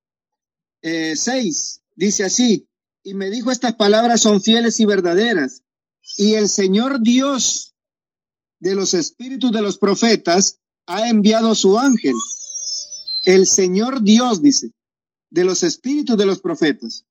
eh, seis. Dice así, y me dijo, estas palabras son fieles y verdaderas, y el Señor Dios de los espíritus de los profetas ha enviado su ángel. El Señor Dios, dice, de los espíritus de los profetas.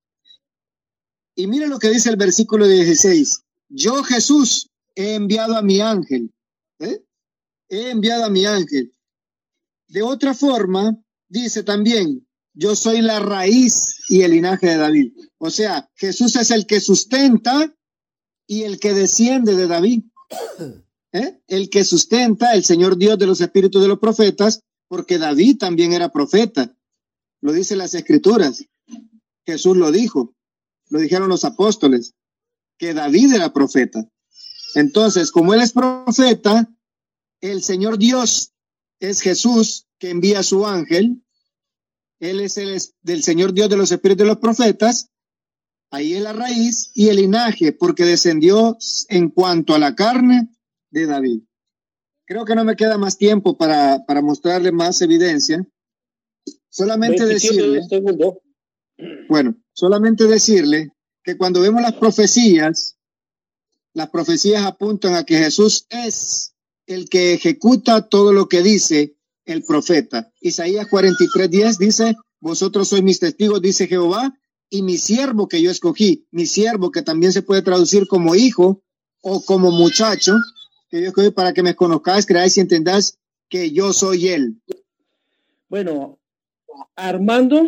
Y mire lo que dice el versículo dieciséis. Yo, Jesús, he enviado a mi ángel. ¿Eh? He enviado a mi ángel. De otra forma, dice también, yo soy la raíz y el linaje de David. O sea, Jesús es el que sustenta y el que desciende de David. ¿Eh? El que sustenta, el Señor Dios de los espíritus de los profetas, porque David también era profeta. Lo dicen las Escrituras. Jesús lo dijo. Lo dijeron los apóstoles, que David era profeta. Entonces, como él es profeta, el Señor Dios es Jesús, que envía a su ángel. Él es el del Señor Dios de los espíritus de los profetas. Ahí es la raíz y el linaje, porque descendió en cuanto a la carne de David. Creo que no me queda más tiempo para, para mostrarle más evidencia. Solamente decirle, bueno, solamente decirle que cuando vemos las profecías, las profecías apuntan a que Jesús es el que ejecuta todo lo que dice el profeta. Isaías cuarenta y tres diez dice, vosotros sois mis testigos, dice Jehová, y mi siervo que yo escogí, mi siervo que también se puede traducir como hijo o como muchacho, que yo escogí para que me conozcáis, creáis y entendáis que yo soy él. Bueno, Armando.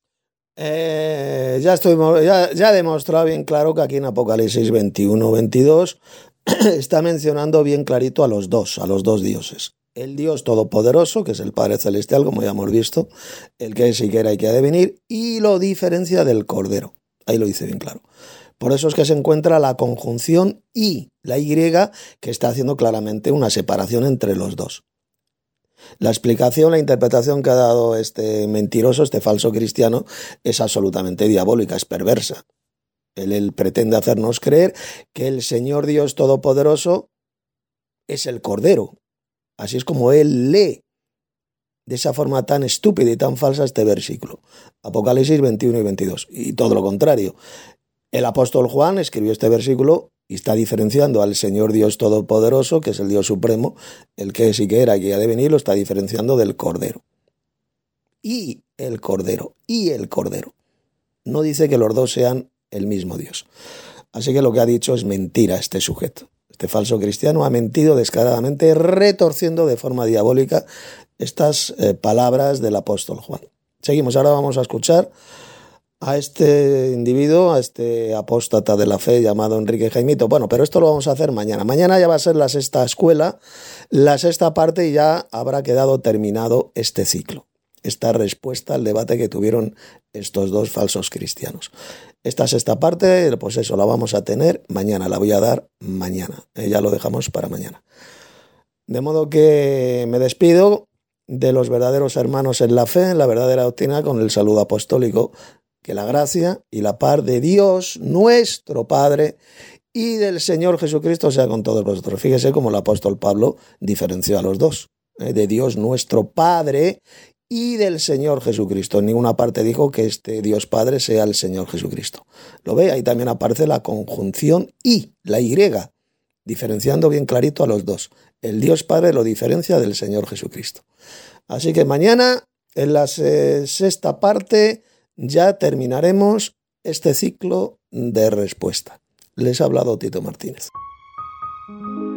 Eh, ya, estoy, ya, ya he demostrado bien claro que aquí en Apocalipsis veintiuno veintidós está mencionando bien clarito a los dos, a los dos dioses. el Dios Todopoderoso, que es el Padre Celestial, como ya hemos visto, el que es y que era y que ha de venir, y lo diferencia del Cordero. Ahí lo dice bien claro. Por eso es que se encuentra la conjunción y, la Y, que está haciendo claramente una separación entre los dos. La explicación, la interpretación que ha dado este mentiroso, este falso cristiano, es absolutamente diabólica, es perversa. Él, él pretende hacernos creer que el Señor Dios Todopoderoso es el Cordero. Así es como él lee de esa forma tan estúpida y tan falsa este versículo. Apocalipsis veintiuno y veintidós. Y todo lo contrario. El apóstol Juan escribió este versículo y está diferenciando al Señor Dios Todopoderoso, que es el Dios Supremo, el que es y que era y que ha de venir, lo está diferenciando del Cordero. Y el Cordero, y el Cordero. No dice que los dos sean el mismo Dios. Así que lo que ha dicho es mentira este sujeto. Este falso cristiano ha mentido descaradamente, retorciendo de forma diabólica estas eh, palabras del apóstol Juan. Seguimos, ahora vamos a escuchar a este individuo, a este apóstata de la fe llamado Enrique Jaimito. Bueno, pero esto lo vamos a hacer mañana. Mañana ya va a ser la sexta escuela, la sexta parte, y ya habrá quedado terminado este ciclo, esta respuesta al debate que tuvieron estos dos falsos cristianos. Esta sexta parte, pues eso, la vamos a tener mañana, la voy a dar mañana. Eh, ya lo dejamos para mañana. De modo que me despido de los verdaderos hermanos en la fe, en la verdadera doctrina, con el saludo apostólico. Que la gracia y la paz de Dios, nuestro Padre, y del Señor Jesucristo sea con todos vosotros. Fíjese cómo el apóstol Pablo diferenció a los dos, ¿eh? De Dios nuestro Padre y del Señor Jesucristo. En ninguna parte dijo que este Dios Padre sea el Señor Jesucristo. Lo ve, ahí también aparece la conjunción y, la Y, diferenciando bien clarito a los dos. El Dios Padre lo diferencia del Señor Jesucristo. Así que mañana, en la sexta parte, ya terminaremos este ciclo de respuesta. Les ha hablado Tito Martínez.